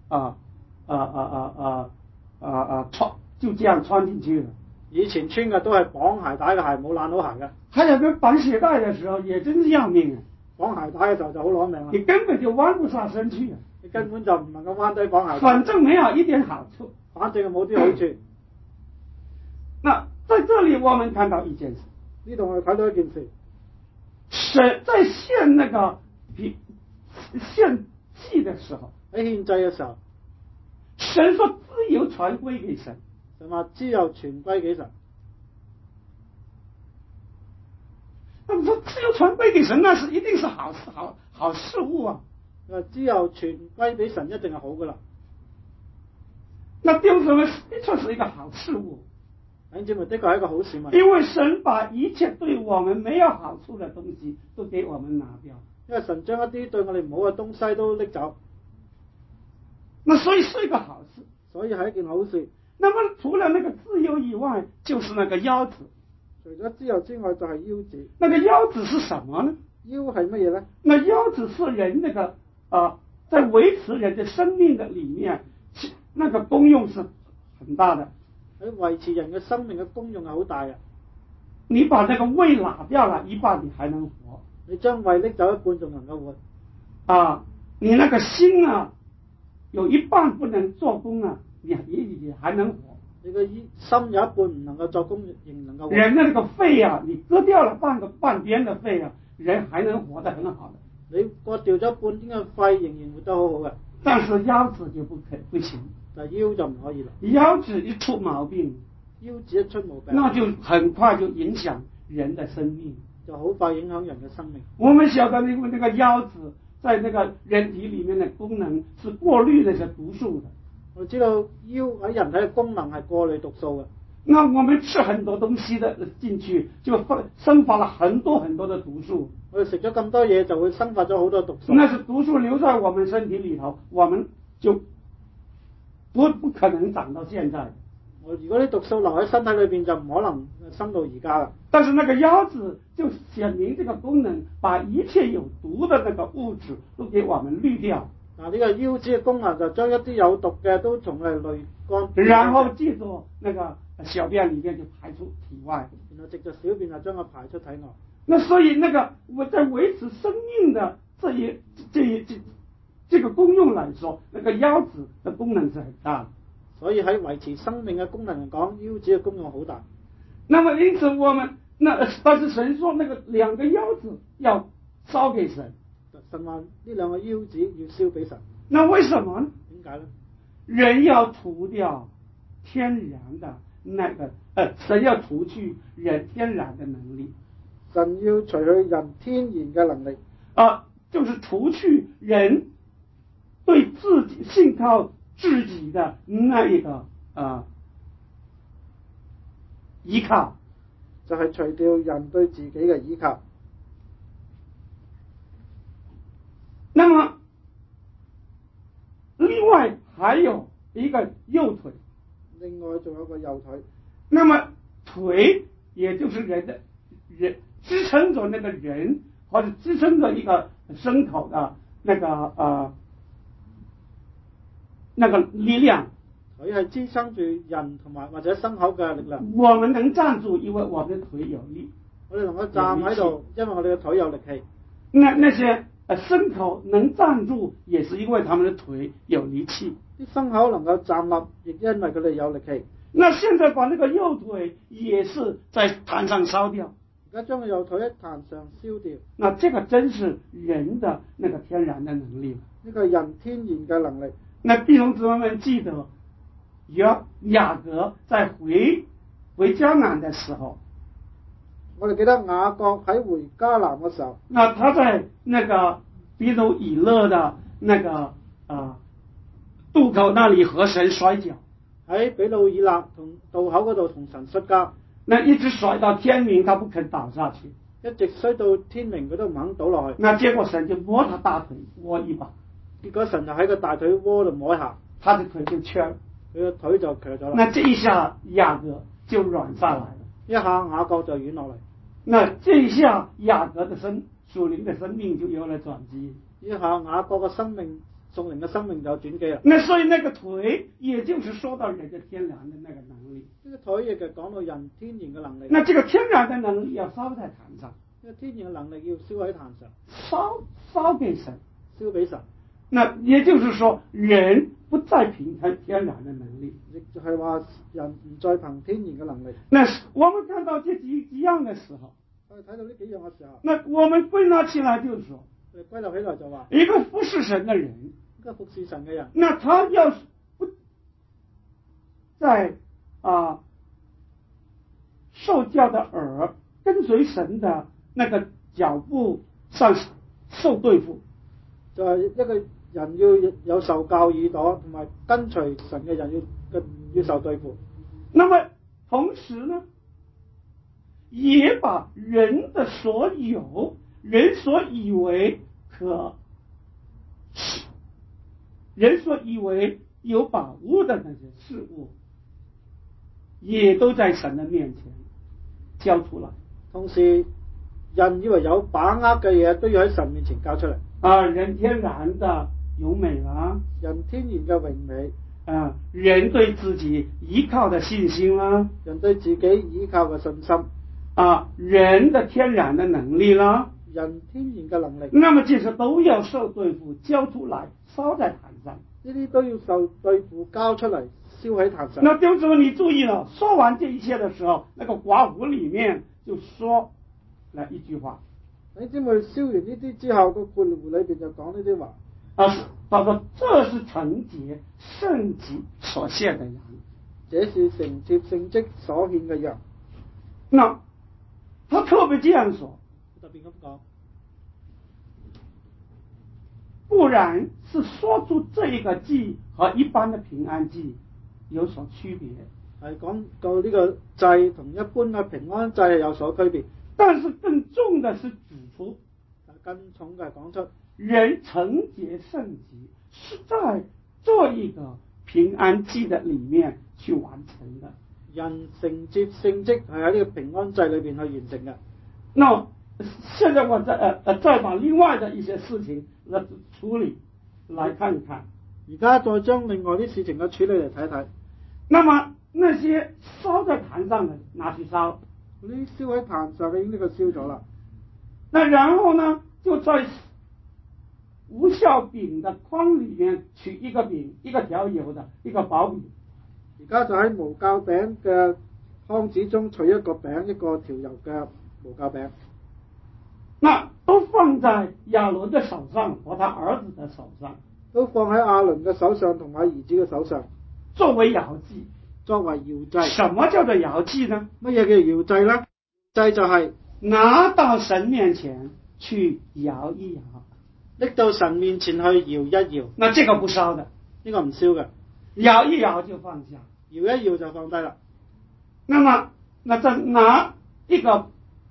穿就這樣穿進去了。 以前穿嘅都係綁鞋帶嘅鞋，冇爛好鞋嘅。 還有個綁鞋帶的時候，也真是要命啊！ 綁鞋帶嘅時候就好攞命啦， 你根本就彎不下身去啊！ 你根本就唔能夠彎低綁鞋帶。 反正沒有一點好處， 反正冇啲好處。 那在這裏我們看到一件事， 呢度我哋睇到一件事， 神在獻那個獻祭的時候， 喺獻祭嘅時候， 神說自由傳歸給神， 神話自由傳歸給神。 那麼說自由傳歸給神，那是一定是好事物啊！ 自由傳歸俾神一定係好噶啦。 那弟兄姊妹的確是一個好事物， 弟兄姊妹的確係一個好事物。 因為神把一切對我們沒有好處的東西都給我們拿掉， 因為神將一啲對我哋唔好嘅東西都拎走， 那所以是一個好事， 所以係一件好事。 那麼除了那個自由以外，就是那個腰子。 除咗自由之外，就係腰子。 那個腰子是什麼呢？ 腰係乜嘢咧？ 那腰子是人那個在維持人的生命的裏面，那個功用是很大的。 喺維持人嘅生命嘅功用係好大嘅。 你把那個胃拿掉了一半，你還能活。 你將胃拎走一半，仲能夠活。 你那個心啊，有一半不能做工啊，也還能活。 你個心有一半唔能夠作工，仍能夠活。 人的那個肺啊，你割掉了半邊的肺啊，人還能活得很好的。 你割掉咗半邊嘅肺，仍然活得好好嘅。 但是腰子就不行， 但腰就唔可以啦。 腰子一出毛病， 腰子一出毛病， 那就很快就影響人的生命， 就好快影響人嘅生命。 我們曉得那個腰子在那個人體裏面的功能是過濾那些毒素的。 我知道腰喺人體嘅功能係過濾毒素嘅。 那我們吃很多東西的進去，就生發了很多的毒素。 我哋食咗咁多嘢，就會生發咗好多毒素。 那是毒素留在我們身體裏頭，我們就不可能長到現在。 如果啲毒素留喺身體裏邊，就唔可能生到而家啦。 但是那個腰子就顯明這個功能，把一切有毒的那個物質都給我們濾掉。 呢個腰子嘅功能就將一啲有毒嘅都從嚟濾乾， 然後借助那個小便裏面就排出體外， 然後藉着小便就將佢排出體外。 那所以那個我在維持生命的這個功用來說，那個腰子的功能是很大的。 所以喺維持生命嘅功能嚟講，腰子嘅功用好大。 那麼因此但是神說那個兩個腰子要燒給神。 神話呢兩個腰子要燒俾神。 那為什麼呢？ 點解呢？ 人要除掉天然的那個神要除去人天然的能力。 神要除去人天然嘅能力。 就是除去人對自己信靠自己的那一個依靠， 就係除掉人對自己嘅依靠。 那麼另外還有一個右腿， 另外仲有個右腿。 那麼腿也就是人支撐着那個人或者支撐着一個牲口的那個力量。 腿係支撐住人同埋或者牲口嘅力量。 我們能站住，因為我們的腿有力。 我哋能夠站喺度，因為我哋嘅腿有力氣。 那些牲口能站住，也是因為他們的腿有力氣。 啲牲口能夠站立，亦因為佢哋有力氣。 那現在把那個右腿也是在壇上燒掉。 而而家將個右腿喺壇上燒掉。 那這個真是人的那個天然的能力了。 呢個係人天然嘅能力。 那弟兄姊妹們記得，雅各在回迦南的時候， 我哋記得雅各喺回迦南嘅時候， 那他在那個比努以勒的那個渡口那裡和神摔跤， 喺比努以勒同渡口嗰度同神摔跤， 那一直摔到天明，他不肯倒下去， 一直摔到天明佢都唔肯倒落去。 那結果神就摸他大腿，摸一把， 結果神就喺個大腿窩度摸一下， 他的腿就瘸了， 佢個腿就瘸咗啦。 那這一下雅各就軟下來了， 一下雅各就軟落嚟， 那這一下雅各的屬靈的生命就有了轉機， 一下雅各嘅生命屬靈嘅生命就轉機啦。 那所以那個腿，也就是說到人的天然的那個能力。 呢個腿亦就講到人天然嘅能力。 那這個天然的能力要燒在壇上， 呢個天然嘅能力要燒喺壇燒上， 燒給神， 燒俾神。 那也就是說，人不再憑他天然的能力， 亦就係話人唔再憑天然嘅能力。 那我們看到這幾樣的時候， 我哋睇到呢幾樣嘅時候， 那我們歸納起來就是說， 歸納起來就話， 一個服侍神的人， 一個服侍神嘅人， 那他要是不在受教的耳，跟隨神的那個腳步上受對付， 就係一個人要有受教耳朵，同埋跟隨神嘅人要受對付。 那麼同時呢，也把人的所有，人所以為有把握的那些事物，也都在神的面前交出來。 同時，人以為有把握嘅嘢，都要喺神面前交出嚟。 人天然的榮美啦， 人天然嘅榮美， 人對自己依靠的信心啦， 人對自己依靠嘅信心， 人的天然的能力啦， 人天然嘅能力， 那麼這些都要受對付，交出來燒在壇上。 呢啲都要受對付，交出嚟燒喺壇上。 那弟兄姊妹，你注意了，說完這一切的時候，那個寡婦裏面就說了一句話。 你知唔知燒完呢啲之後，個括弧裏邊就講呢啲話。 他說這是承接聖職所獻的羊， 這是承接聖職所獻嘅羊。 那他特別這樣說， 特別咁講， 不然是說出這一個祭和一般的平安祭有所區別。 係講到呢個祭同一般嘅平安祭係有所區別。 但是更重的是指出， 更重嘅係講出人承接聖職是在做一個平安祭的裏面去完成的。 人承接聖職係喺呢個平安祭裏邊去完成嘅。 那現在我再把另外的一些事情來處理來看一看。 而家再將另外啲事情嘅處理嚟睇睇。 那麼那些燒在壇上的拿去燒， 呢燒喺壇上嘅已經呢個燒咗啦。 那然後呢，就在無酵餅的筐裏面取一個餅，一個調油的，一個薄餅。 而家就喺無酵餅嘅筐子中取一個餅，一個調油嘅無酵餅。 那都放在亞倫的手上和他兒子的手上， 都放喺亞倫嘅手上同埋兒子嘅手上， 作為搖祭。 作為搖祭。 什麼叫做搖祭呢？ 乜嘢叫搖祭呢？祭就係拿到神面前去搖一搖， 拎到神面前去搖一搖。 那這個不燒的， 呢個唔燒嘅， 搖一搖就放下， 搖一搖就放低啦。 那麼再拿一個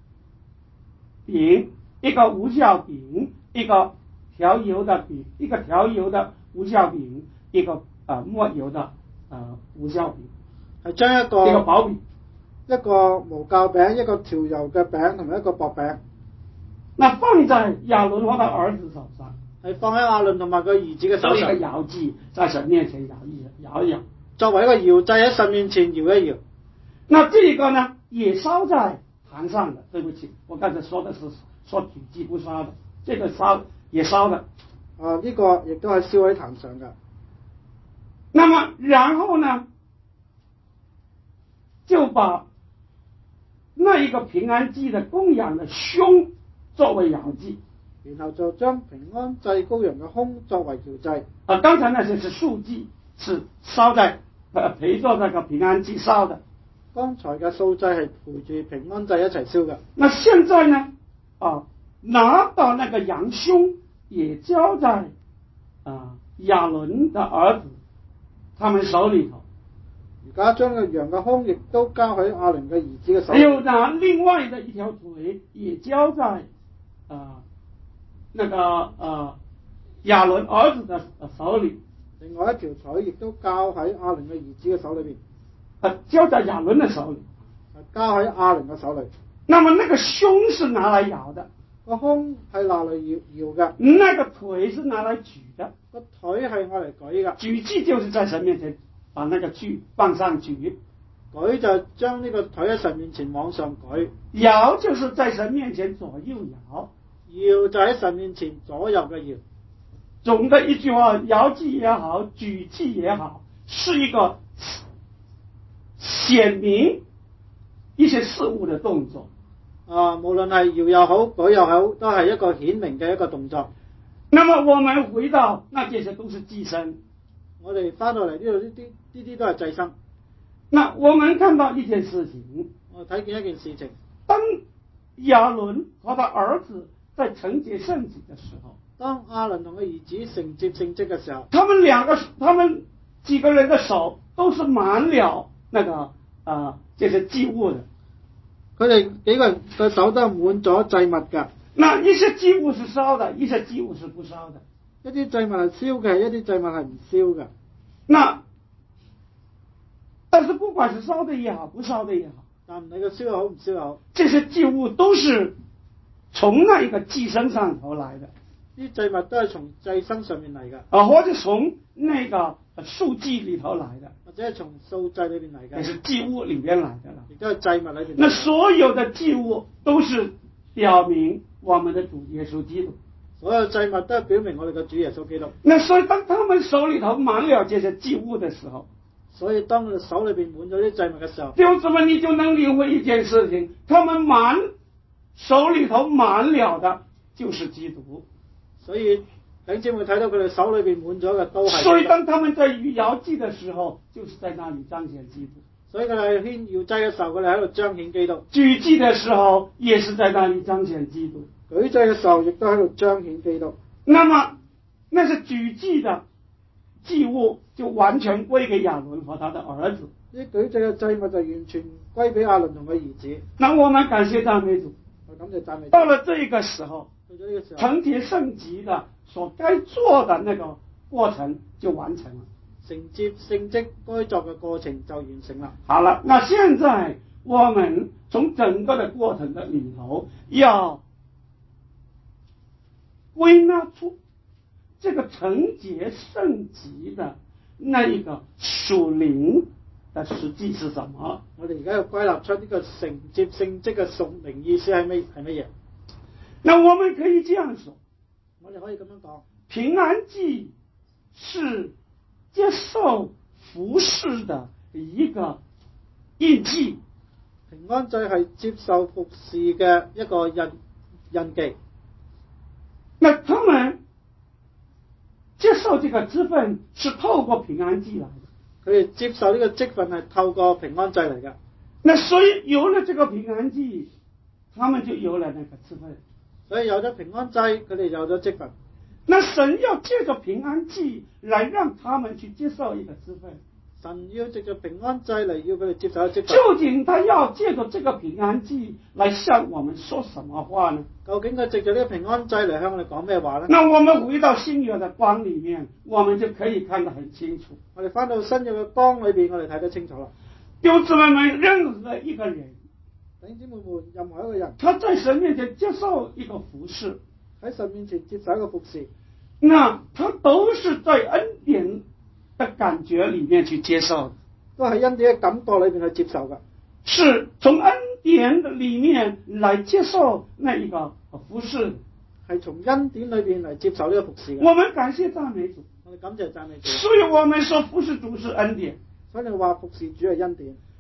餅，一個無酵餅，一個調油的餅，一個調油的無酵餅，一個沒油的無酵餅， 係將一個薄餅， 一個無酵餅，一個調油嘅餅同埋一個薄餅， 那放在亞倫和他兒子手上， 係放喺亞倫同埋佢兒子嘅手上。 作為一個搖祭，在神面前搖一搖， 作為一個搖祭喺神面前搖一搖。 那這個呢，也燒在壇上的。對不起，我剛才說的是說舉祭不燒的，這個燒也燒的。 呢個亦都係燒喺壇上嘅。 那麼然後呢，就把那一个平安祭的供养的胸作为摇祭， 然後就將平安祭羔羊嘅胸作為搖祭。 剛才那些是素祭，是燒在陪着那個平安祭燒的。 剛才嘅素祭係陪住平安祭一齊燒嘅。 那現在呢？拿到那個羊胸，也交在亞倫的兒子他們手裏頭。 而家將個羊嘅胸亦都交喺亞倫嘅兒子嘅手裏。 還有拿另外的一條腿，也交在那個亞倫兒子的手裏。 另外一條腿亦都交喺亞倫嘅兒子嘅手裏邊。 交在亞倫的手裏， 交喺亞倫嘅手裏。 那麼那個胸是拿來搖的， 個胸係拿嚟搖嘅。 那個腿是拿來舉的， 個腿係我嚟舉嘅。 舉祭就是在神面前把那個舉放上舉， 舉就將呢個腿喺神面前往上舉。 搖就是在神面前左右搖， 搖就喺神面前左右嘅搖。 總的一句話，搖祭也好，舉祭也好，是一個顯明一些事物的動作。 無論係搖又好，舉又好，都係一個顯明嘅一個動作。 那麼我們回到，那這些都是祭牲。 我哋翻到嚟呢度，呢啲都係祭牲。 那我們看到一件事情， 我睇見一件事情， 當亞倫和他兒子在承接聖職的時候， 當亞倫同佢兒子承接聖職嘅時候， 他們幾個人的手都是滿了那個這些祭物的。 佢哋幾個人嘅手都係滿咗祭物㗎。 那一些祭物是燒的，一些祭物是不燒的。 一啲祭物係燒嘅，一啲祭物係唔燒嘅。 但是不管是燒的也好，不燒的也好， 但唔理佢燒又好唔燒又好， 這些祭物都是從那一個祭牲上頭來的。 啲祭物都係從祭牲上面嚟嘅， 或者從那個素祭裏頭來的， 或者係從素祭裏邊嚟嘅， 也是祭物裏邊來的了。 亦都係祭物裏邊。 那所有的祭物都是表明我們的主耶穌基督。 所有祭物都係表明我哋嘅主耶穌基督。 那所以當他們手裏頭滿了這些祭物的時候， 所以當佢哋手裏邊滿咗啲祭物嘅時候， 弟兄姊妹，你就能領會一件事情，他們手裏頭滿了的就是基督。所以弟兄姊妹睇到佢哋手裏邊滿咗嘅都係。 所以當他們在搖祭的時候，就是在那裏彰顯基督。 所以佢哋獻搖祭嘅時候，佢哋喺度彰顯基督。 舉祭的時候，也是在那裏彰顯基督。 舉祭嘅時候，亦都喺度彰顯基督。 那麼，那是舉祭的祭物就完全歸給亞倫和他的兒子。 呢舉祭嘅祭物就完全歸俾亞倫同佢兒子。 那我們感謝讚美主。 感謝讚美主。 到了這個時候，承接承聖職的所該做的那個過程就完成了。 承接聖職該做嘅過程就完成了。 好了，那現在我們從整個的過程的裏頭，要歸納出這個承接聖職的那一個屬靈的實際是什麼？ 我哋而家要歸納出呢個承接聖職嘅屬靈意思係乜嘢？ 那我們可以這樣說， 我哋可以咁樣講， 平安祭是接受服事的一個印記。 平安祭係接受服事嘅一個印記。 那他們接受這個職分是透過平安祭來的。 佢哋接受呢個職分係透過平安祭嚟嘅。 那所以有了這個平安祭，他們就有了那個職分。 所以有咗平安祭，佢哋有咗職分。 那神要借着平安祭來讓他們去接受一個職分。 神要藉着平安祭嚟要佢哋接受一個職分。 究竟他要借着這個平安祭來向我們說什麼話呢？ 究竟佢藉着呢個平安祭嚟向我哋講咩話呢？ 那我們回到新約的光裏面，我們就可以看得很清楚。 我哋翻到新約嘅光裏邊，我哋睇得清楚啦。 弟兄姊妹們，任何一個人， 弟兄姊妹們，任何一個人， 他在神面前接受一個服事， 喺神面前接受一個服事， 那他都是在恩典的感覺裏面去接受的， 都係恩典嘅感覺裏邊去接受嘅， 是從恩典的裏面來接受那一個服事， 係從恩典裏邊嚟接受呢個服事嘅。 我們感謝讚美主， 我哋感謝讚美主。 所以我們說服事主是恩典， 所以你話服事主係恩典。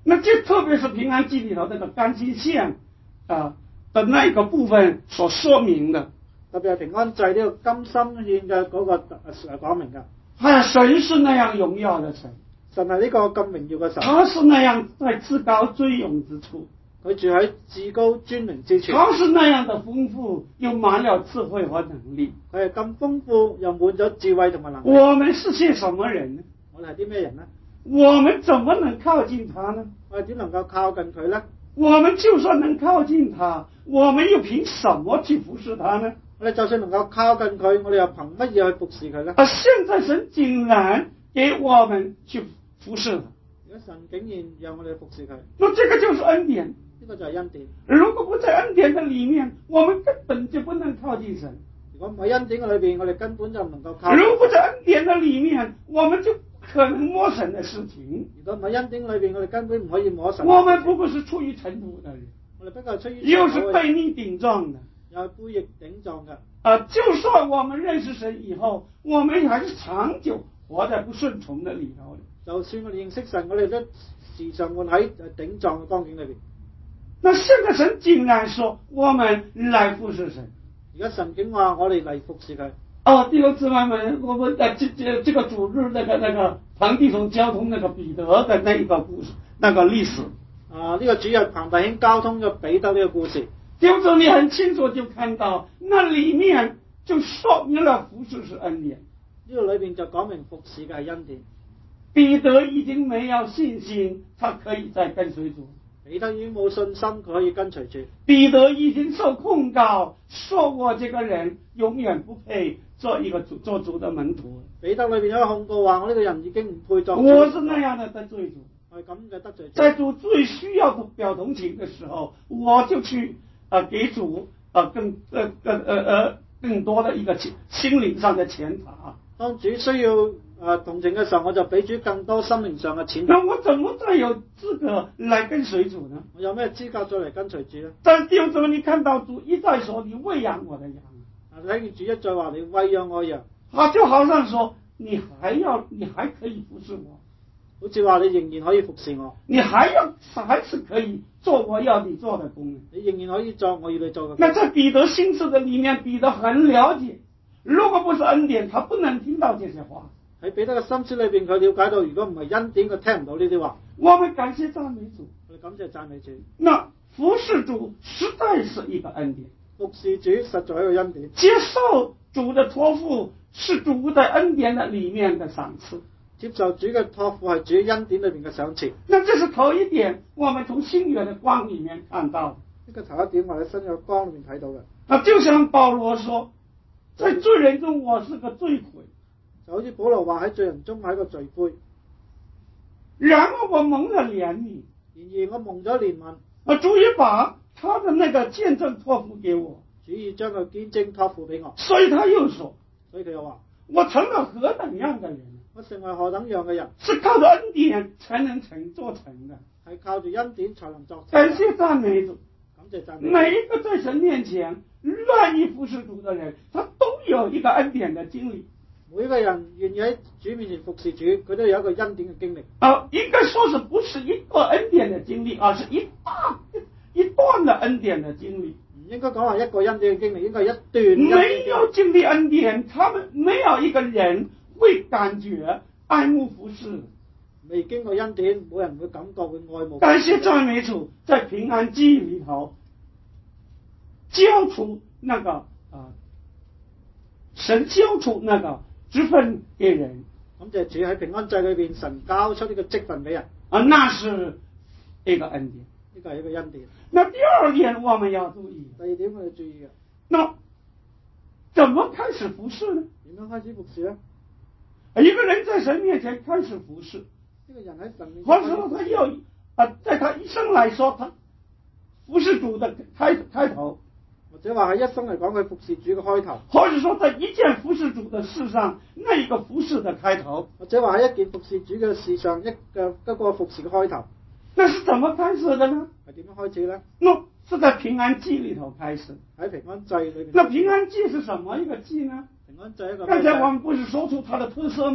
那就特別是平安記裏頭那個甘心獻的那個部分所說明的， 特別係平安祭呢個甘心獻嘅嗰個講明㗎。 神是那樣榮耀的神， 神係呢個咁榮耀嘅神， 他是那樣在至高尊榮之處， 佢住喺至高尊榮之處， 他是那樣的豐富，又滿了智慧和能力。 佢係咁豐富又滿咗智慧同埋能力。 我們是些什麼人呢？ 我哋係啲咩人呢？ 我們怎麼能靠近他呢？ 我哋點能夠靠近佢呢？ 我們就算能靠近他，我們又憑什麼去服侍他呢？ 我哋就算能夠靠近佢，我哋又憑乜嘢去服侍佢呢？ 現在神竟然給我們去服侍他， 如果神竟然讓我哋服侍佢， 那這個就是恩典。 呢個就係恩典。 如果不在恩典的裡面，我們根本就不能靠近神。 如果唔喺恩典嘅裏邊，我哋根本就唔能夠靠近。 如果在恩典的裡面，我們就不可能摸神的事情。 如果唔喺恩典裏邊，我哋根本唔可以摸神。 我們不過是出於塵土的人， 我哋不過係出於又是悖逆頂撞的， 又係背逆頂撞嘅。 就算我們認識神以後，我們還是長久活在不順從的裡頭。 就算我哋認識神，我哋都時常活喺頂撞嘅光景裏邊。 那現在神竟然說我們來服侍神， 而家神竟話我哋嚟服侍佢。 弟兄姊妹們，我們這個主日那個彭弟兄交通那個彼得的那一個故事，那個歷史。 呢個主日彭弟兄交通嘅彼得呢個故事， 就是你很清楚就看到，那裡面就說明了服侍是恩典。 呢個裏邊就講明服侍嘅係恩典。 彼得已經沒有信心，他可以再跟隨主。 彼得已經冇信心，佢可以跟隨主。 彼得已經受控告，說我這個人永遠不配做主的門徒。 彼得裏邊有一個控告話，我呢個人已經唔配做。 我是那樣的得罪主， 我係咁嘅得罪主。 在主最需要表同情的時候，我就去給主更多的一個心靈上的踐踏。 當主需要同情嘅時候，我就俾主更多心靈上嘅踐踏。 那我怎麼再有資格來跟隨主呢？ 我有咩資格再嚟跟隨主呢？ 但弟兄姊妹，你看到主一再說你餵養我的羊， 睇見主一再話你餵養我羊， 就好像說你還可以服侍我， 好似話你仍然可以服侍我， 你還是可以做我要你做的工， 你仍然可以做我要你做嘅工。 那在彼得心智的裡面，彼得很了解，如果不是恩典，他不能聽到這些話。 喺彼得嘅心思裏邊，佢了解到，如果唔係恩典，佢聽唔到呢啲話。 我們感謝讚美主， 我哋感謝讚美主。 那服侍主實在是一個恩典， 服侍主實在係一個恩典。 接受主的託付是主在恩典的裡面的賞賜， 接受主嘅託付係主恩典裏邊嘅賞賜。 那這是頭一點，我們從新約的光裡面看到的。 呢個頭一點，我喺新約光裏面睇到嘅。 就像保羅說，在罪人中我是個罪魁， 就好似保羅話喺罪人中係一個罪魁。 然後我蒙了憐憫， 然而我蒙咗憐憫， 主也把他的那個見證託付給我， 主意將個見證託付俾我。 所以他又說， 所以佢又話，我成了何等樣的人？ 我成為何等樣嘅人？ 是靠着恩典才能做成的， 係靠住恩典才能作成。 感謝讚美主， 感謝讚美主。 每一個在神面前願意服侍主的人，他都有一個恩典的經歷。 每一個人願意喺主面前服侍主，佢都有一個恩典嘅經歷。 應該說是不是一個恩典的經歷，而是一段的恩典的經歷。 唔應該講話一個恩典嘅經歷，應該係一段。 沒有經歷恩典，他們沒有一個人會感覺愛慕服侍。 未經過恩典，冇人會感覺會愛慕。 感謝讚美主，在平安記裏頭交出那個神交出那個職分給人。 感謝主喺平安祭裏邊，神交出呢個職分俾人。 那是一個恩典， 呢個係一個恩典。 那第二點我們要注意。 第二點我哋注意嘅。 那怎麼開始服侍呢？ 點樣開始服侍呢？ 一個人在神面前開始服侍， 呢個人喺神面前， 或者說他有在他一生來說，他服侍主的開頭， 或者話喺一生嚟講佢服侍主嘅開頭， 或者說在一件服侍主的事上，那一個服侍的開頭， 或者話喺一件服侍主嘅事上一個服侍嘅開頭， 那是怎麼開始的呢？ 係點樣開始呢？ 是在平安記裏頭開始。 喺平安祭裏邊。 那平安記是什麼一個記呢？ 平安祭一個。 剛才我們不是說出它的特色嗎？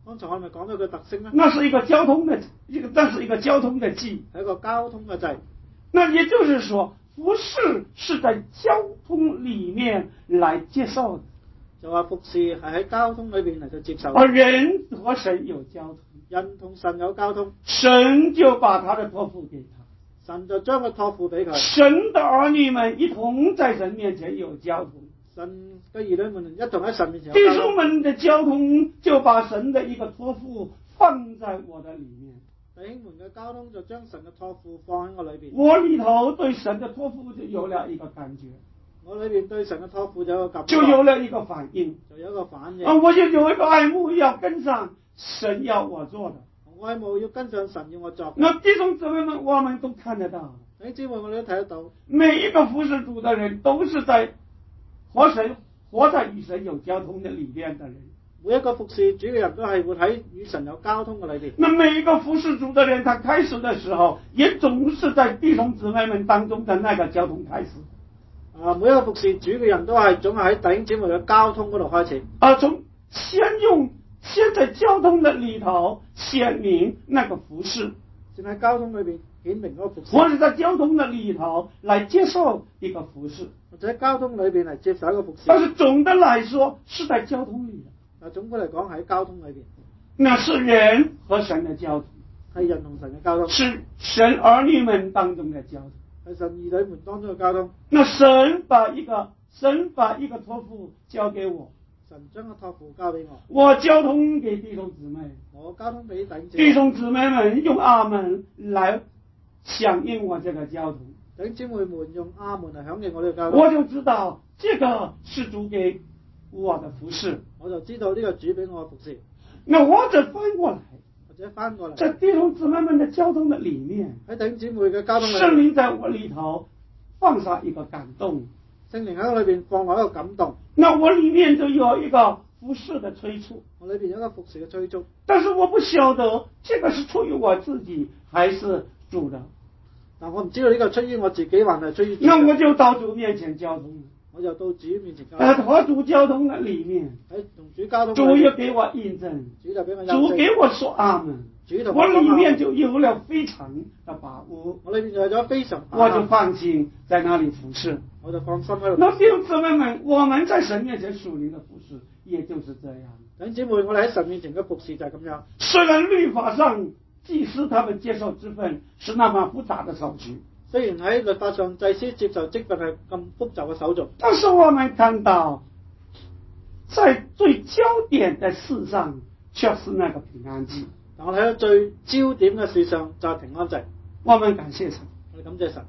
剛才我咪講咗個特性啦， 那是一個交通的這是一個交通的祭。 係一個交通嘅祭。 那也就是說，服事是在交通裏面來接受的， 就話服事係喺交通裏邊嚟到接受。 而人和神有交通， 人同神有交通， 神就把他的託付給他， 神就將佢託付俾佢。 神的兒女們一同在神面前有交通， 神嘅兒女們一同喺神面前有弟交通。 兄們的交通就把神的一個託付放在我的裏面， 弟兄們嘅交通就將神嘅託付放喺我裏邊。 我裏頭對神的託付就有了一個感覺， 我裏邊對神嘅託付就有一個感覺， 就有了一個反應， 就有一個反應。 我就有一個愛慕要跟上神要我做的。 愛慕要跟上神要我做。 那弟兄姊妹們，我們都看得到， 弟兄姊妹我哋都睇得到， 每一個服侍主的人都是在活在與神有交通的裏面的人。 每一個服侍主嘅人都係活喺與神有交通嘅裏邊。 那每一個服侍主的人，他開始的時候，也總是在弟兄姊妹們當中的那個交通開始。 每一個服侍主嘅人都係總係喺弟兄姊妹嘅交通嗰度開始。 先在交通的裏頭顯明那個服侍， 先喺交通裏邊顯明嗰個服侍， 或者在交通的裏頭來接受一個服侍， 或者喺交通裏邊嚟接受一個服侍。 但是總的來說是在交通裏的。 但總括嚟講喺交通裏邊， 那是人和神的交通， 係人同神嘅交通， 是神兒女們當中的交通， 係神兒女們當中嘅交通。 那神把一個託付交給我， 神將個託付交俾我， 我交通給弟兄姊妹， 我交通俾弟兄姊妹們用阿門來響應我這個交通， 弟兄姊妹們用阿門嚟響應我呢個交通， 我就知道這個是主給我的服侍， 我就知道呢個主俾我嘅服侍。 那我就翻過來， 或者翻過嚟， 在弟兄姊妹們的交通的裡面， 喺弟兄姊妹嘅交通裏面， 聖靈在我裡頭放下一個感動， 聖靈喺我裏邊放落一個感動， 那我裡面就有一個服侍的催促， 我裏邊有一個服侍嘅催促， 但是我不曉得這個是出於我自己還是主的， 但我唔知道呢個出於我自己還係出於主。 那我就到主面前交通， 我就到主面前交通， 和主交通的裡面， 喺同主交通， 主也給我印證， 主就俾我印證， 主給我說阿門，我裡面就有了非常的把握， 我裏面就有咗非常把握， 我就放心在那裡服侍， 我就放心喺度。 那弟兄姊妹們，我們在神面前屬靈的服侍，也就是這樣。 弟兄姊妹，我哋喺神面前嘅服侍就係咁樣。 雖然律法上祭司他們接受職分是那麼複雜的手續， 雖然喺律法上祭司接受職分係咁複雜嘅手續， 但是我們看到，在最焦點的事上，卻是那個平安祭。 但我睇到最焦點嘅事上就係平安祭。 我們感謝神， 我哋感謝神。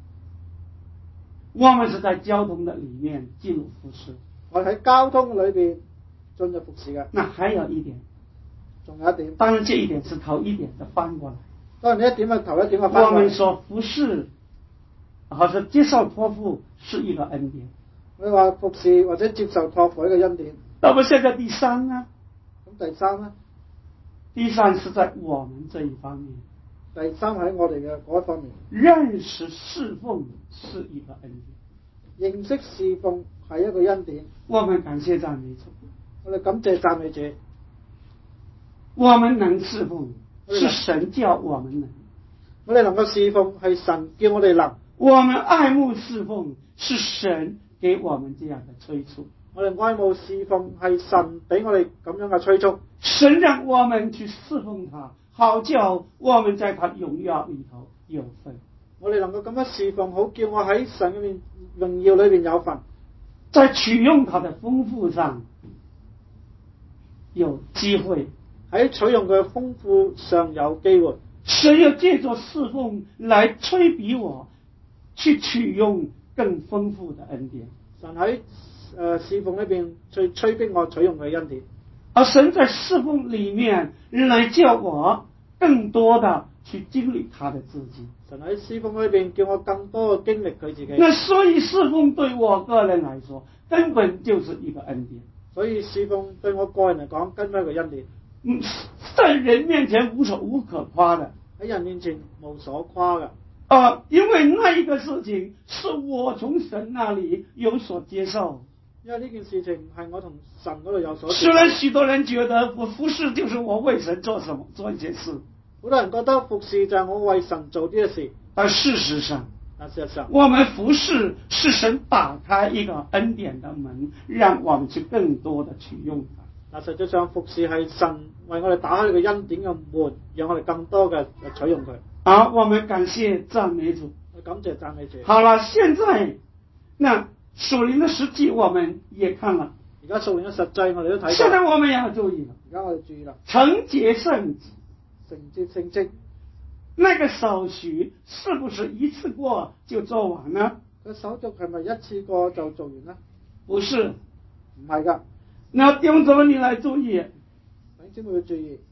我們是在交通的裡面進入服侍。 我哋喺交通裏邊進入服侍嘅。 那還有一點， 仲有一點， 當然這一點是頭一點的翻過來。 當然呢一點係頭一點嘅翻過來。 我們說服侍，或者接受託付是一個恩典。 我哋話服侍或者接受託付一個恩典。 那麼現在第三呢？ 咁第三呢？ 第三是在我們這一方面。 第三喺我哋嘅嗰一方面。 認識侍奉是一個恩典。 認識侍奉係一個恩典。 我們感謝讚美主。 我哋感謝讚美主。 我們能侍奉，是神叫我們能。 我哋能夠侍奉係神叫我哋能。 我們愛慕侍奉，是神給我們這樣的催促。 我哋愛慕侍奉係神俾我哋咁樣嘅催促。 神讓我們去侍奉他，好叫我們在他榮耀裏頭有份。 我哋能夠咁樣侍奉，好叫我喺神嘅面榮耀裏邊有份， 在取用他的豐富上有機會， 喺取用佢嘅豐富上有機會。 神要借着侍奉來催逼我去取用更豐富的恩典。 神喺侍奉裏邊催逼我取用佢嘅恩典， 而神在侍奉裏面來叫我更多的去經歷他的自己。 神喺侍奉裏邊叫我更多嘅經歷佢自己。 那所以侍奉對我個人來說根本就是一個恩典。 所以侍奉對我個人嚟講根本係一個恩典。 在人面前無可誇的， 喺人面前無所誇嘅。 因為那一個事情是我從神那裡有所接受。 因為呢件事情係我同神嗰度有所虽然许多人觉得我服侍就是我为神做一件事， 好多人覺得服侍就係我為神做啲嘅事， 但事實上， 但事實上， 我們服侍是神打開一個恩典的門，讓我們去更多的去用它。 但實際上服侍係神為我哋打開呢個恩典嘅門，讓我哋更多嘅取用佢。 好，我們感謝讚美主。 感謝讚美主。 好了，現在那屬靈的實際我們也看了。 而家屬靈嘅實際我哋都睇過。 現在我們要注意了。 而家我哋注意啦。 承接聖職。 承接聖職。 那個手續是不是一次過就做完呢？ 個手續係咪一次過就做完呢？ 不是。 唔係㗎。 那弟兄姊妹你來注意。 弟兄姊妹要注意。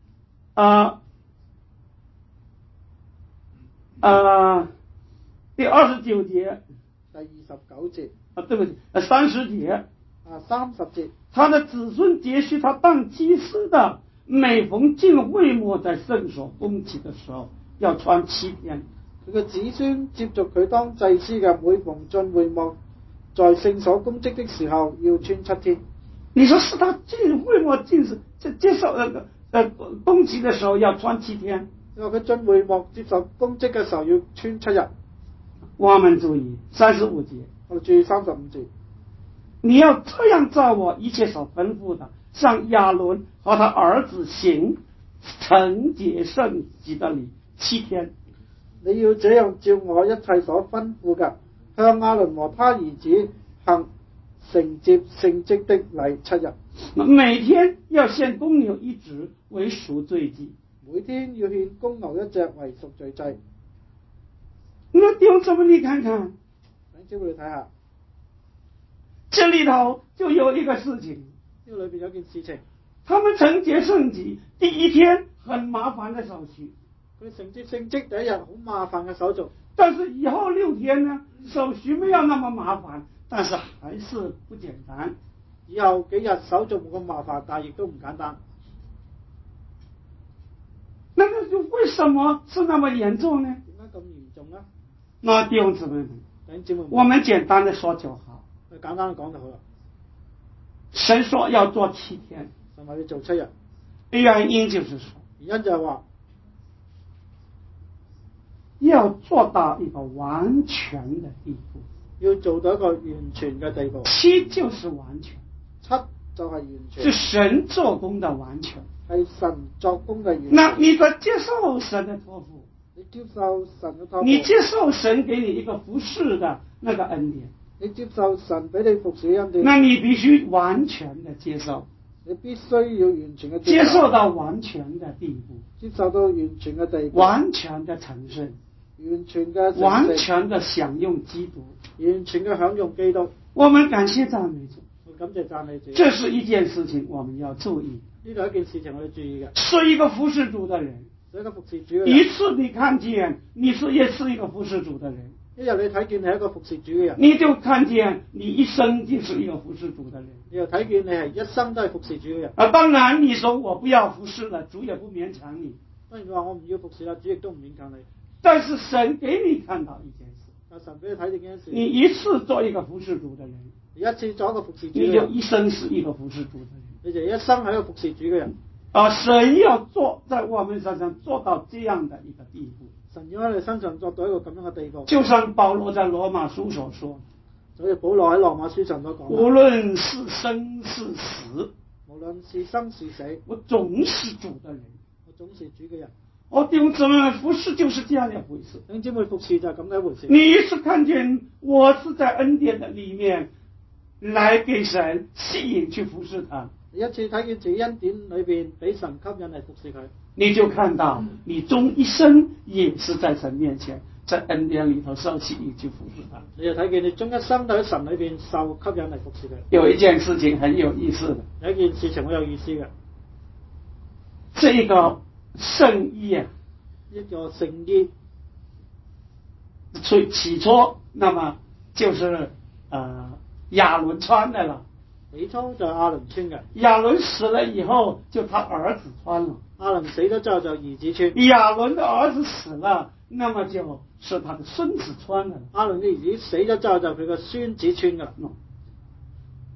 第29節。 第29節。 對不起，30節。 30節。 他的子孫接續他當祭司的，每逢進會幕在聖所供職的時候，要穿7天。 佢嘅子孫接續佢當祭司嘅，每逢進會幕在聖所供職的時候，要穿7天。 你說是他進會幕接受供職的時候要穿7天。 你話佢進會幕接受供職嘅時候要穿7日。 我們注意35節。 我哋注意35節。 你要這樣照我一切所吩咐的，向亞倫和他兒子行承接聖職的禮7天。 你要這樣照我一切所吩咐嘅，向亞倫和他兒子行承接聖職的禮7日。 每天要獻公牛1隻為贖罪祭。 每天要獻公牛1隻為贖罪祭。 那弟兄姊妹你看看， 弟兄姊妹你睇下， 這裏頭就有一個事情， 呢個裏邊有件事情， 他們承接聖職第一天很麻煩的手續， 佢承接聖職第一日好麻煩嘅手續， 但是以後6天呢，手續沒有那麼麻煩，但是還是不簡單。 以後幾日手續冇咁麻煩，但係亦都唔簡單。 那麼就為什麼是那麼嚴重呢？ 點解咁嚴重呢？ 那弟兄姊妹們，我們簡單的說就好。 簡單地講就好啦。 神說要做7天， 神話要做7日， 原因就是說， 原因就係話要做到一個完全的地步， 要做到一個完全嘅地步。 7就是完全 ，7就係完全， 是神做工的完全， 係神作工嘅完全。 那你在接受神的託付， 你接受神嘅託付， 你接受神給你一個服侍的那個恩典， 你接受神俾你服侍嘅恩典， 那你必須完全的接受， 你必須要完全嘅接受到完全的地步， 接受到完全嘅地步， 完全的成聖， 完全嘅完全的享用基督， 完全嘅享用基督。 我們感謝讚美主， 我感謝讚美主。 這是一件事情我們要注意， 呢度一件事情我哋注意嘅。 是一個服侍主的人， 一個服侍主嘅人， 一次你看見你也是一個服侍主的人， 一日你睇見你係一個服侍主嘅人， 你就看見你一生就是一個服侍主的人， 你又睇見你係一生都係服侍主嘅人。 當然你說我不要服侍了，主也不勉強你。 當然話我唔要服侍啦，主亦都唔勉強你。 但是神給你看到一件事， 但神俾你睇見一件事， 你一次做一個服侍主的人， 你一次做一個服侍主嘅你人， 就一生是一個服侍主的人， 你就一生係一個服侍主嘅人。 神要做在我們身上做到這樣的一個地步， 神要喺你身上做到一個咁樣嘅地步。 就像保羅在羅馬書所說， 所以保羅喺羅馬書上所講， 無論是生是死， 無論是生是死， 我總是主的人， 我總是主嘅人。 弟兄姊妹，服侍就是這樣一回事。 弟兄姊妹，服侍就係咁嘅一回事。 你一次看見我是在恩典的裏面來給神吸引去服侍他， 你一次睇見自己恩典裏邊俾神吸引嚟服侍佢， 你就看到你終一生也是在神面前，在恩典裏頭受吸引去服侍他。 你就睇見你終一生都喺神裏邊受吸引嚟服侍佢。 有一件事情很有意思的， 有一件事情好有意思嘅， 這個聖衣啊， 一個聖衣， 起初那麼就是亞倫穿的了， 起初就係亞倫穿嘅， 亞倫死了以後就他兒子穿了， 亞倫死咗之後就兒子穿， 亞倫的兒子死了，那麼就是他的孫子穿的了。 亞倫嘅兒子死咗之後就佢個孫子穿嘅。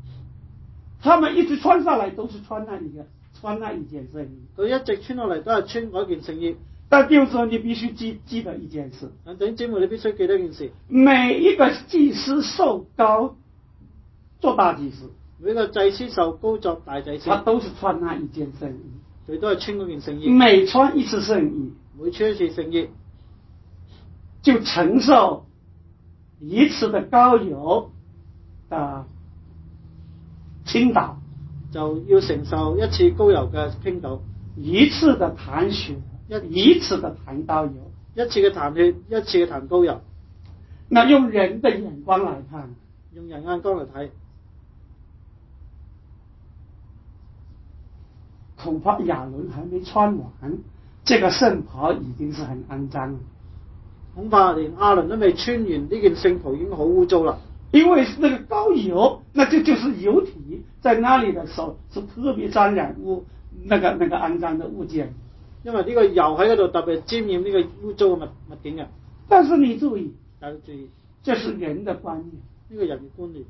他們一直穿上來都是穿那一件聖衣。 佢一直穿落嚟都係穿嗰件聖衣。 但弟兄姊妹，你必須記得一件事。 弟兄姊妹，你必須記得一件事。 每一個祭司受膏做大祭司， 每個祭司受膏作大祭司， 他都是穿那一件聖衣。 佢都係穿嗰件聖衣。 每穿一次聖衣， 每穿一次聖衣， 就承受一次的膏油的傾倒， 就要承受一次膏油嘅傾倒， 一次的彈血，一次的彈膏油， 一次嘅彈血，一次嘅彈膏油。 那用人的眼光來看， 用人眼光嚟睇， 恐怕亞倫還沒穿完，這個聖袍已經是很骯髒了。 恐怕連亞倫都未穿完，呢件聖袍已經好污糟啦。 因為那個膏油，那就是油體在那裡的時候是特別沾染那個骯髒的物件。 因為呢個油喺嗰度特別沾染呢個污糟嘅物件嘅。 但是你注意， 大家注意， 這是人的觀念， 呢個人嘅觀念。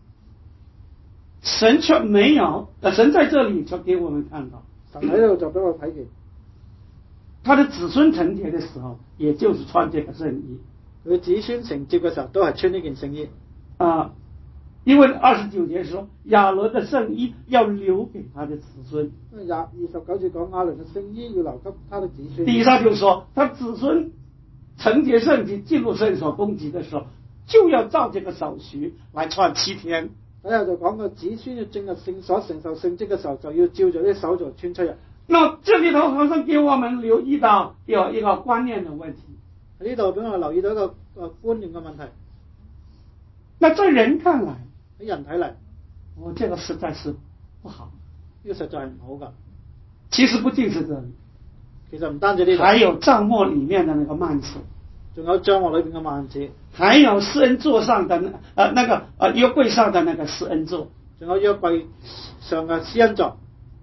神卻沒有，神在這裡卻給我們看到， 神喺度就俾我睇見， 他的子孫承接的時候，也就是穿這個聖衣。 佢子孫承接嘅時候都係穿呢件聖衣。 因為29節說亞倫的聖衣要留給他的子孫。 29節講亞倫嘅聖衣要留給他的子孫。 第三就說他子孫承接聖祭進入聖所供祭的時候，就要照這個手續來穿7天。 底下就講個子孫要進入聖所承受聖職嘅時候，就要照着啲手續穿7日。 那這裡頭好像給我們留意到有一個觀念的問題。 喺呢度俾我留意到一個觀念嘅問題。 那在人看來， 喺人睇嚟， 這個實在是不好， 呢個實在係唔好噶。 其實不僅是這裡， 其實唔單止呢度， 還有帳幕裡面的那個幔子， 仲有帳幕裏邊嘅幔子， 還有施恩座上的約櫃上的那個施恩座， 仲有約櫃上嘅施恩座。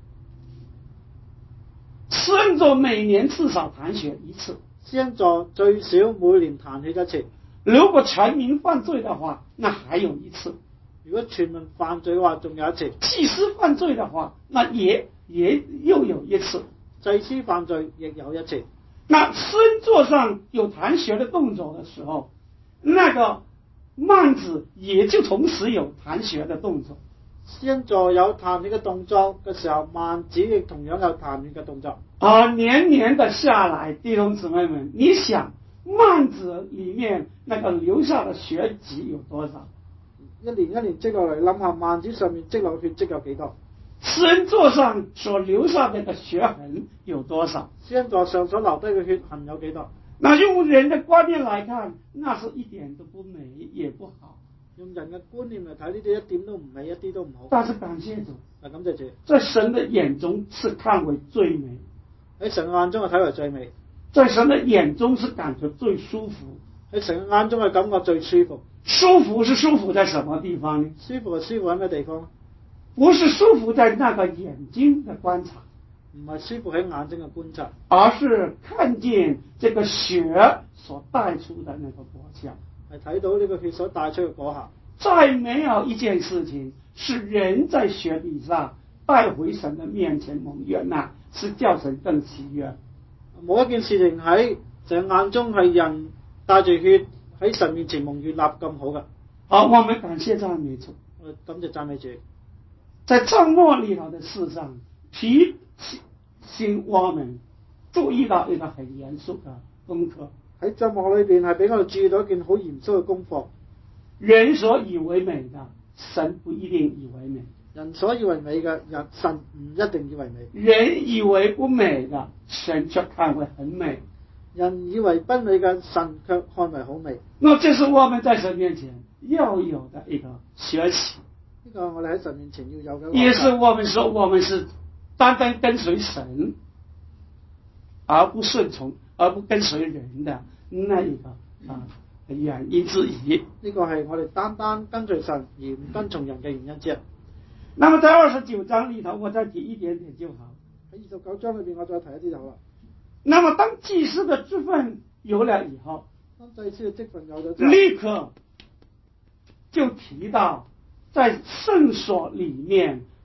施恩座每年至少彈血一次， 施恩座最少每年彈血一次。 如果全民犯罪的話，那還有一次。 如果全民犯罪嘅話，仲有一次。 祭司犯罪的話，那又有一次。 祭司犯罪亦有一次。 那施恩座上有彈血的動作的時候，那個幔子也就同時有彈血的動作。 施恩座有彈血嘅動作嘅時候，幔子亦同樣有彈血嘅動作。 年年的下來，弟兄姊妹們，你想幔子裡面那個流下的血跡有多少？ 一年一年積落嚟，諗下幔子上面積落血跡有幾多？ 施恩座上所留下的個血痕有多少？ 施恩座上所留低嘅血痕有幾多？ 那用人的觀念來看，那是一點都不美也不好。 用人嘅觀念嚟睇，呢啲一點都唔美，一啲都唔好。 但是感謝主， 感謝主， 在神的眼中是看為最美， 喺神眼中係睇為最美， 在神的眼中是感覺最舒服， 喺神眼中係感覺最舒服。 舒服是舒服在什麼地方呢？ 舒服係舒服喺咩地方？ 不是舒服在那個眼睛的觀察， 唔係舒服喺眼睛嘅觀察， 而是看見這個血所帶出的那個果效， 係睇到呢個血所帶出嘅果效。 再沒有一件事情是人在血底上帶回神的面前蒙悅納，是叫神更喜悅。 冇一件事情喺神眼中係人帶住血喺神面前蒙悅納咁好嘅。 好，我們感謝讚美主。 感謝讚美主。 在帳幕裡頭的事上，提醒我們注意到一個很嚴肅的功課。 喺帳幕裏邊係俾我哋注意到一件好嚴肅嘅功課。 人所以為美的，神不一定以為美； 人所以為美嘅，神唔一定以為美； 人以為不美的，神卻看為很美； 人以為不美嘅，神卻看為好美。 那這是我們在神面前要有的一個學習。 呢個我哋喺神面前要有嘅， 也是我們說我們是單單跟隨神，而不順從，而不跟隨人的那一個原因之一。 呢個係我哋單單跟隨神而唔跟從人嘅原因之一。 那麼在29章裡頭，我再提一點點就好。 喺29章裏邊，我再提一啲就好啦。 那麼當祭司的職分有了以後， 當祭司嘅職分有咗之後， 立刻就提到在聖所裡面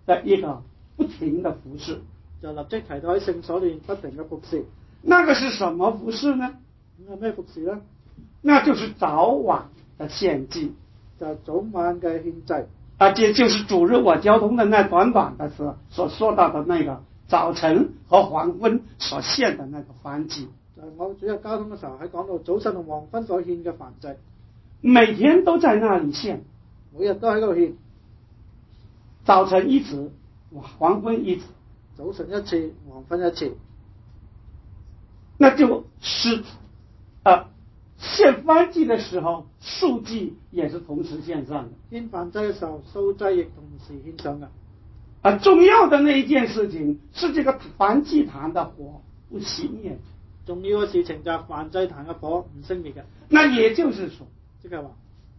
的一个不停的服侍。 就立即提到喺聖所裏不停嘅服侍。 那个是什么服侍呢？ 咁係咩服侍咧？ 那就是早晚的献祭， 就係早晚嘅獻祭。 这就是主日我交通的那短短的时候所说到的那个早晨和黄昏所献的那个燔祭。 就係我主日交通嘅時候喺講到早晨同黃昏所獻嘅燔祭， 每天都在那里獻， 每日都喺嗰度獻。 早晨一次，黄昏一次， 早晨一次，黃昏一次。 那就是獻燔祭的時候，素祭也是同時獻上的。 獻燔祭嘅時候，素祭亦同時獻上嘅。 重要的那一件事情是這個燔祭壇的火不熄滅。 重要嘅事情就係燔祭壇嘅火唔熄滅嘅。 那也就是說， 即係話，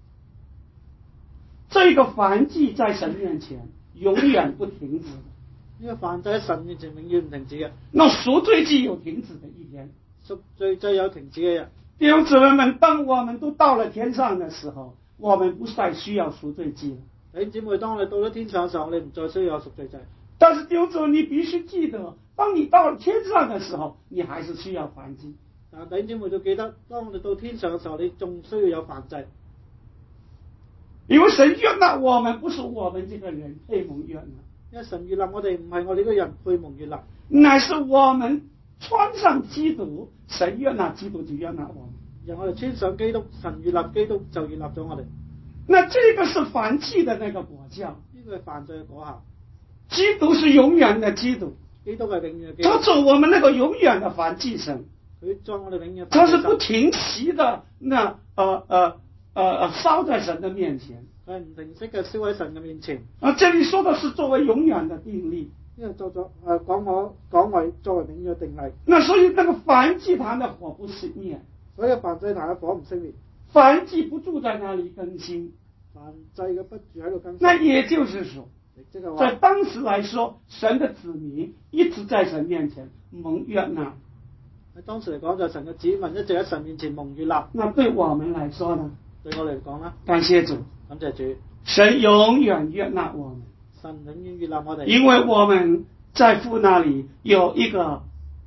這個燔祭在神面前永遠不停止的。 呢個燔祭喺神面前永遠唔停止嘅。 那贖罪祭有停止的一天， 贖罪祭有停止嘅日。 弟兄姊妹們，當我們都到了天上的時候，我們不再需要贖罪祭了。 弟兄姊妹，當我哋到咗天上嘅時候，我哋唔再需要有贖罪祭。 但是弟兄姊妹，你必須記得，當你到了天上的時候，你還是需要燔祭。 但弟兄姊妹就記得，當我哋到天上嘅時候，你仲需要有燔祭。 因為神悅納我們，不是我們這個人配蒙悅納。 因為神悅納我哋唔係我哋呢個人配蒙悅納， 乃是我們穿上基督，神悅納基督就悅納我們。 然後我哋穿上基督，神悅納基督就悅納咗我哋。 那這個是燔祭的那個果效， 呢個係燔祭嘅果效。 基督是永遠的基督， 基督係永遠嘅基督。 他做我們那個永遠的燔祭神， 佢做我哋永遠嘅燔祭神。 他是不停息的燒在神的面前。 佢係唔停息嘅燒喺神嘅面前。 這裏說的是作為永遠的定例。 因為講為作為永遠嘅定例。 那所以那個燔祭壇的火不熄滅， 所以燔祭壇嘅火唔熄滅。 燔祭不住在那裏更新， 燔祭嘅不住喺度更新。 那也就是說，在當時來說，神的子民一直在神面前蒙悅納。 喺當時嚟講，就係神嘅子民一直喺神面前蒙悅納。 那對我們來說呢？ 對我嚟講啦， 感謝主， 感謝主， 神永遠悅納我們， 神永遠悅納我哋， 因為我們在父那裡有一個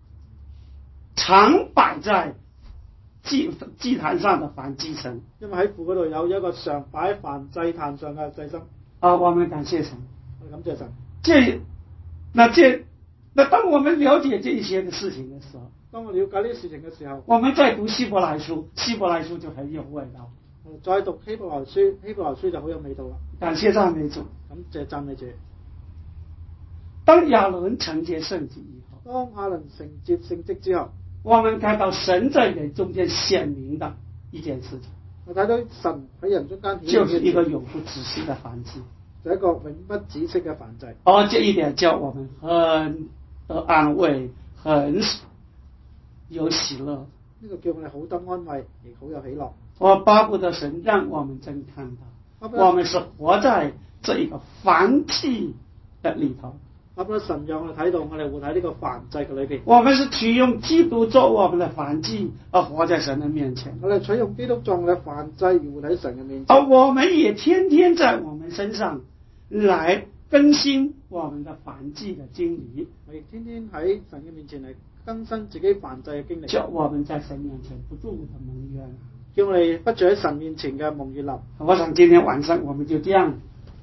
常擺在祭壇上的燔祭神。 因為喺父嗰度有一個常擺喺燔祭壇上嘅祭牲。 我們感謝神， 我哋感謝神。 那當我們了解這一些的事情的時候， 當我了解呢啲事情嘅時候， 我們再讀希伯來書，希伯來書就很有味道。 再讀希伯來書，希伯來書就好有味道啦。 感謝讚美主， 感謝讚美主。 當亞倫承接聖職以後， 當亞倫承接聖職之後， 我們看到神在人中間顯明的一件事情， 我睇到神喺人中間就是一個永不止息的燔祭， 就一個永不止息嘅燔祭。 這一點叫我們很得安慰，很有喜樂。 呢個叫我哋好得安慰，亦好有喜樂。 我巴不得神讓我們真看到，我們是活在這一個燔祭的裏頭。 巴不得神讓我哋睇到，我哋活喺呢個燔祭嘅裏邊。 我們是取用基督做我們的燔祭，而活在神的面前。 我哋取用基督做我哋嘅燔祭，而活喺神嘅面前。 而我們也天天在我們身上來更新我們的燔祭的經歷。 我亦天天喺神嘅面前嚟更新自己燔祭嘅經歷。 叫我們在神面前不住的蒙悅納， 叫我哋不住喺神面前嘅蒙悅納。 我想今天晚上我們就這樣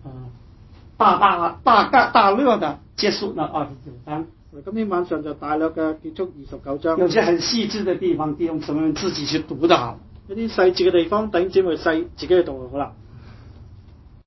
大略的結束了29章。 今天晚上就大略嘅結束29章。 有些很細緻的地方，弟兄姊妹們自己去讀就好。 一啲細緻嘅地方，弟兄姊妹自己去讀就好啦。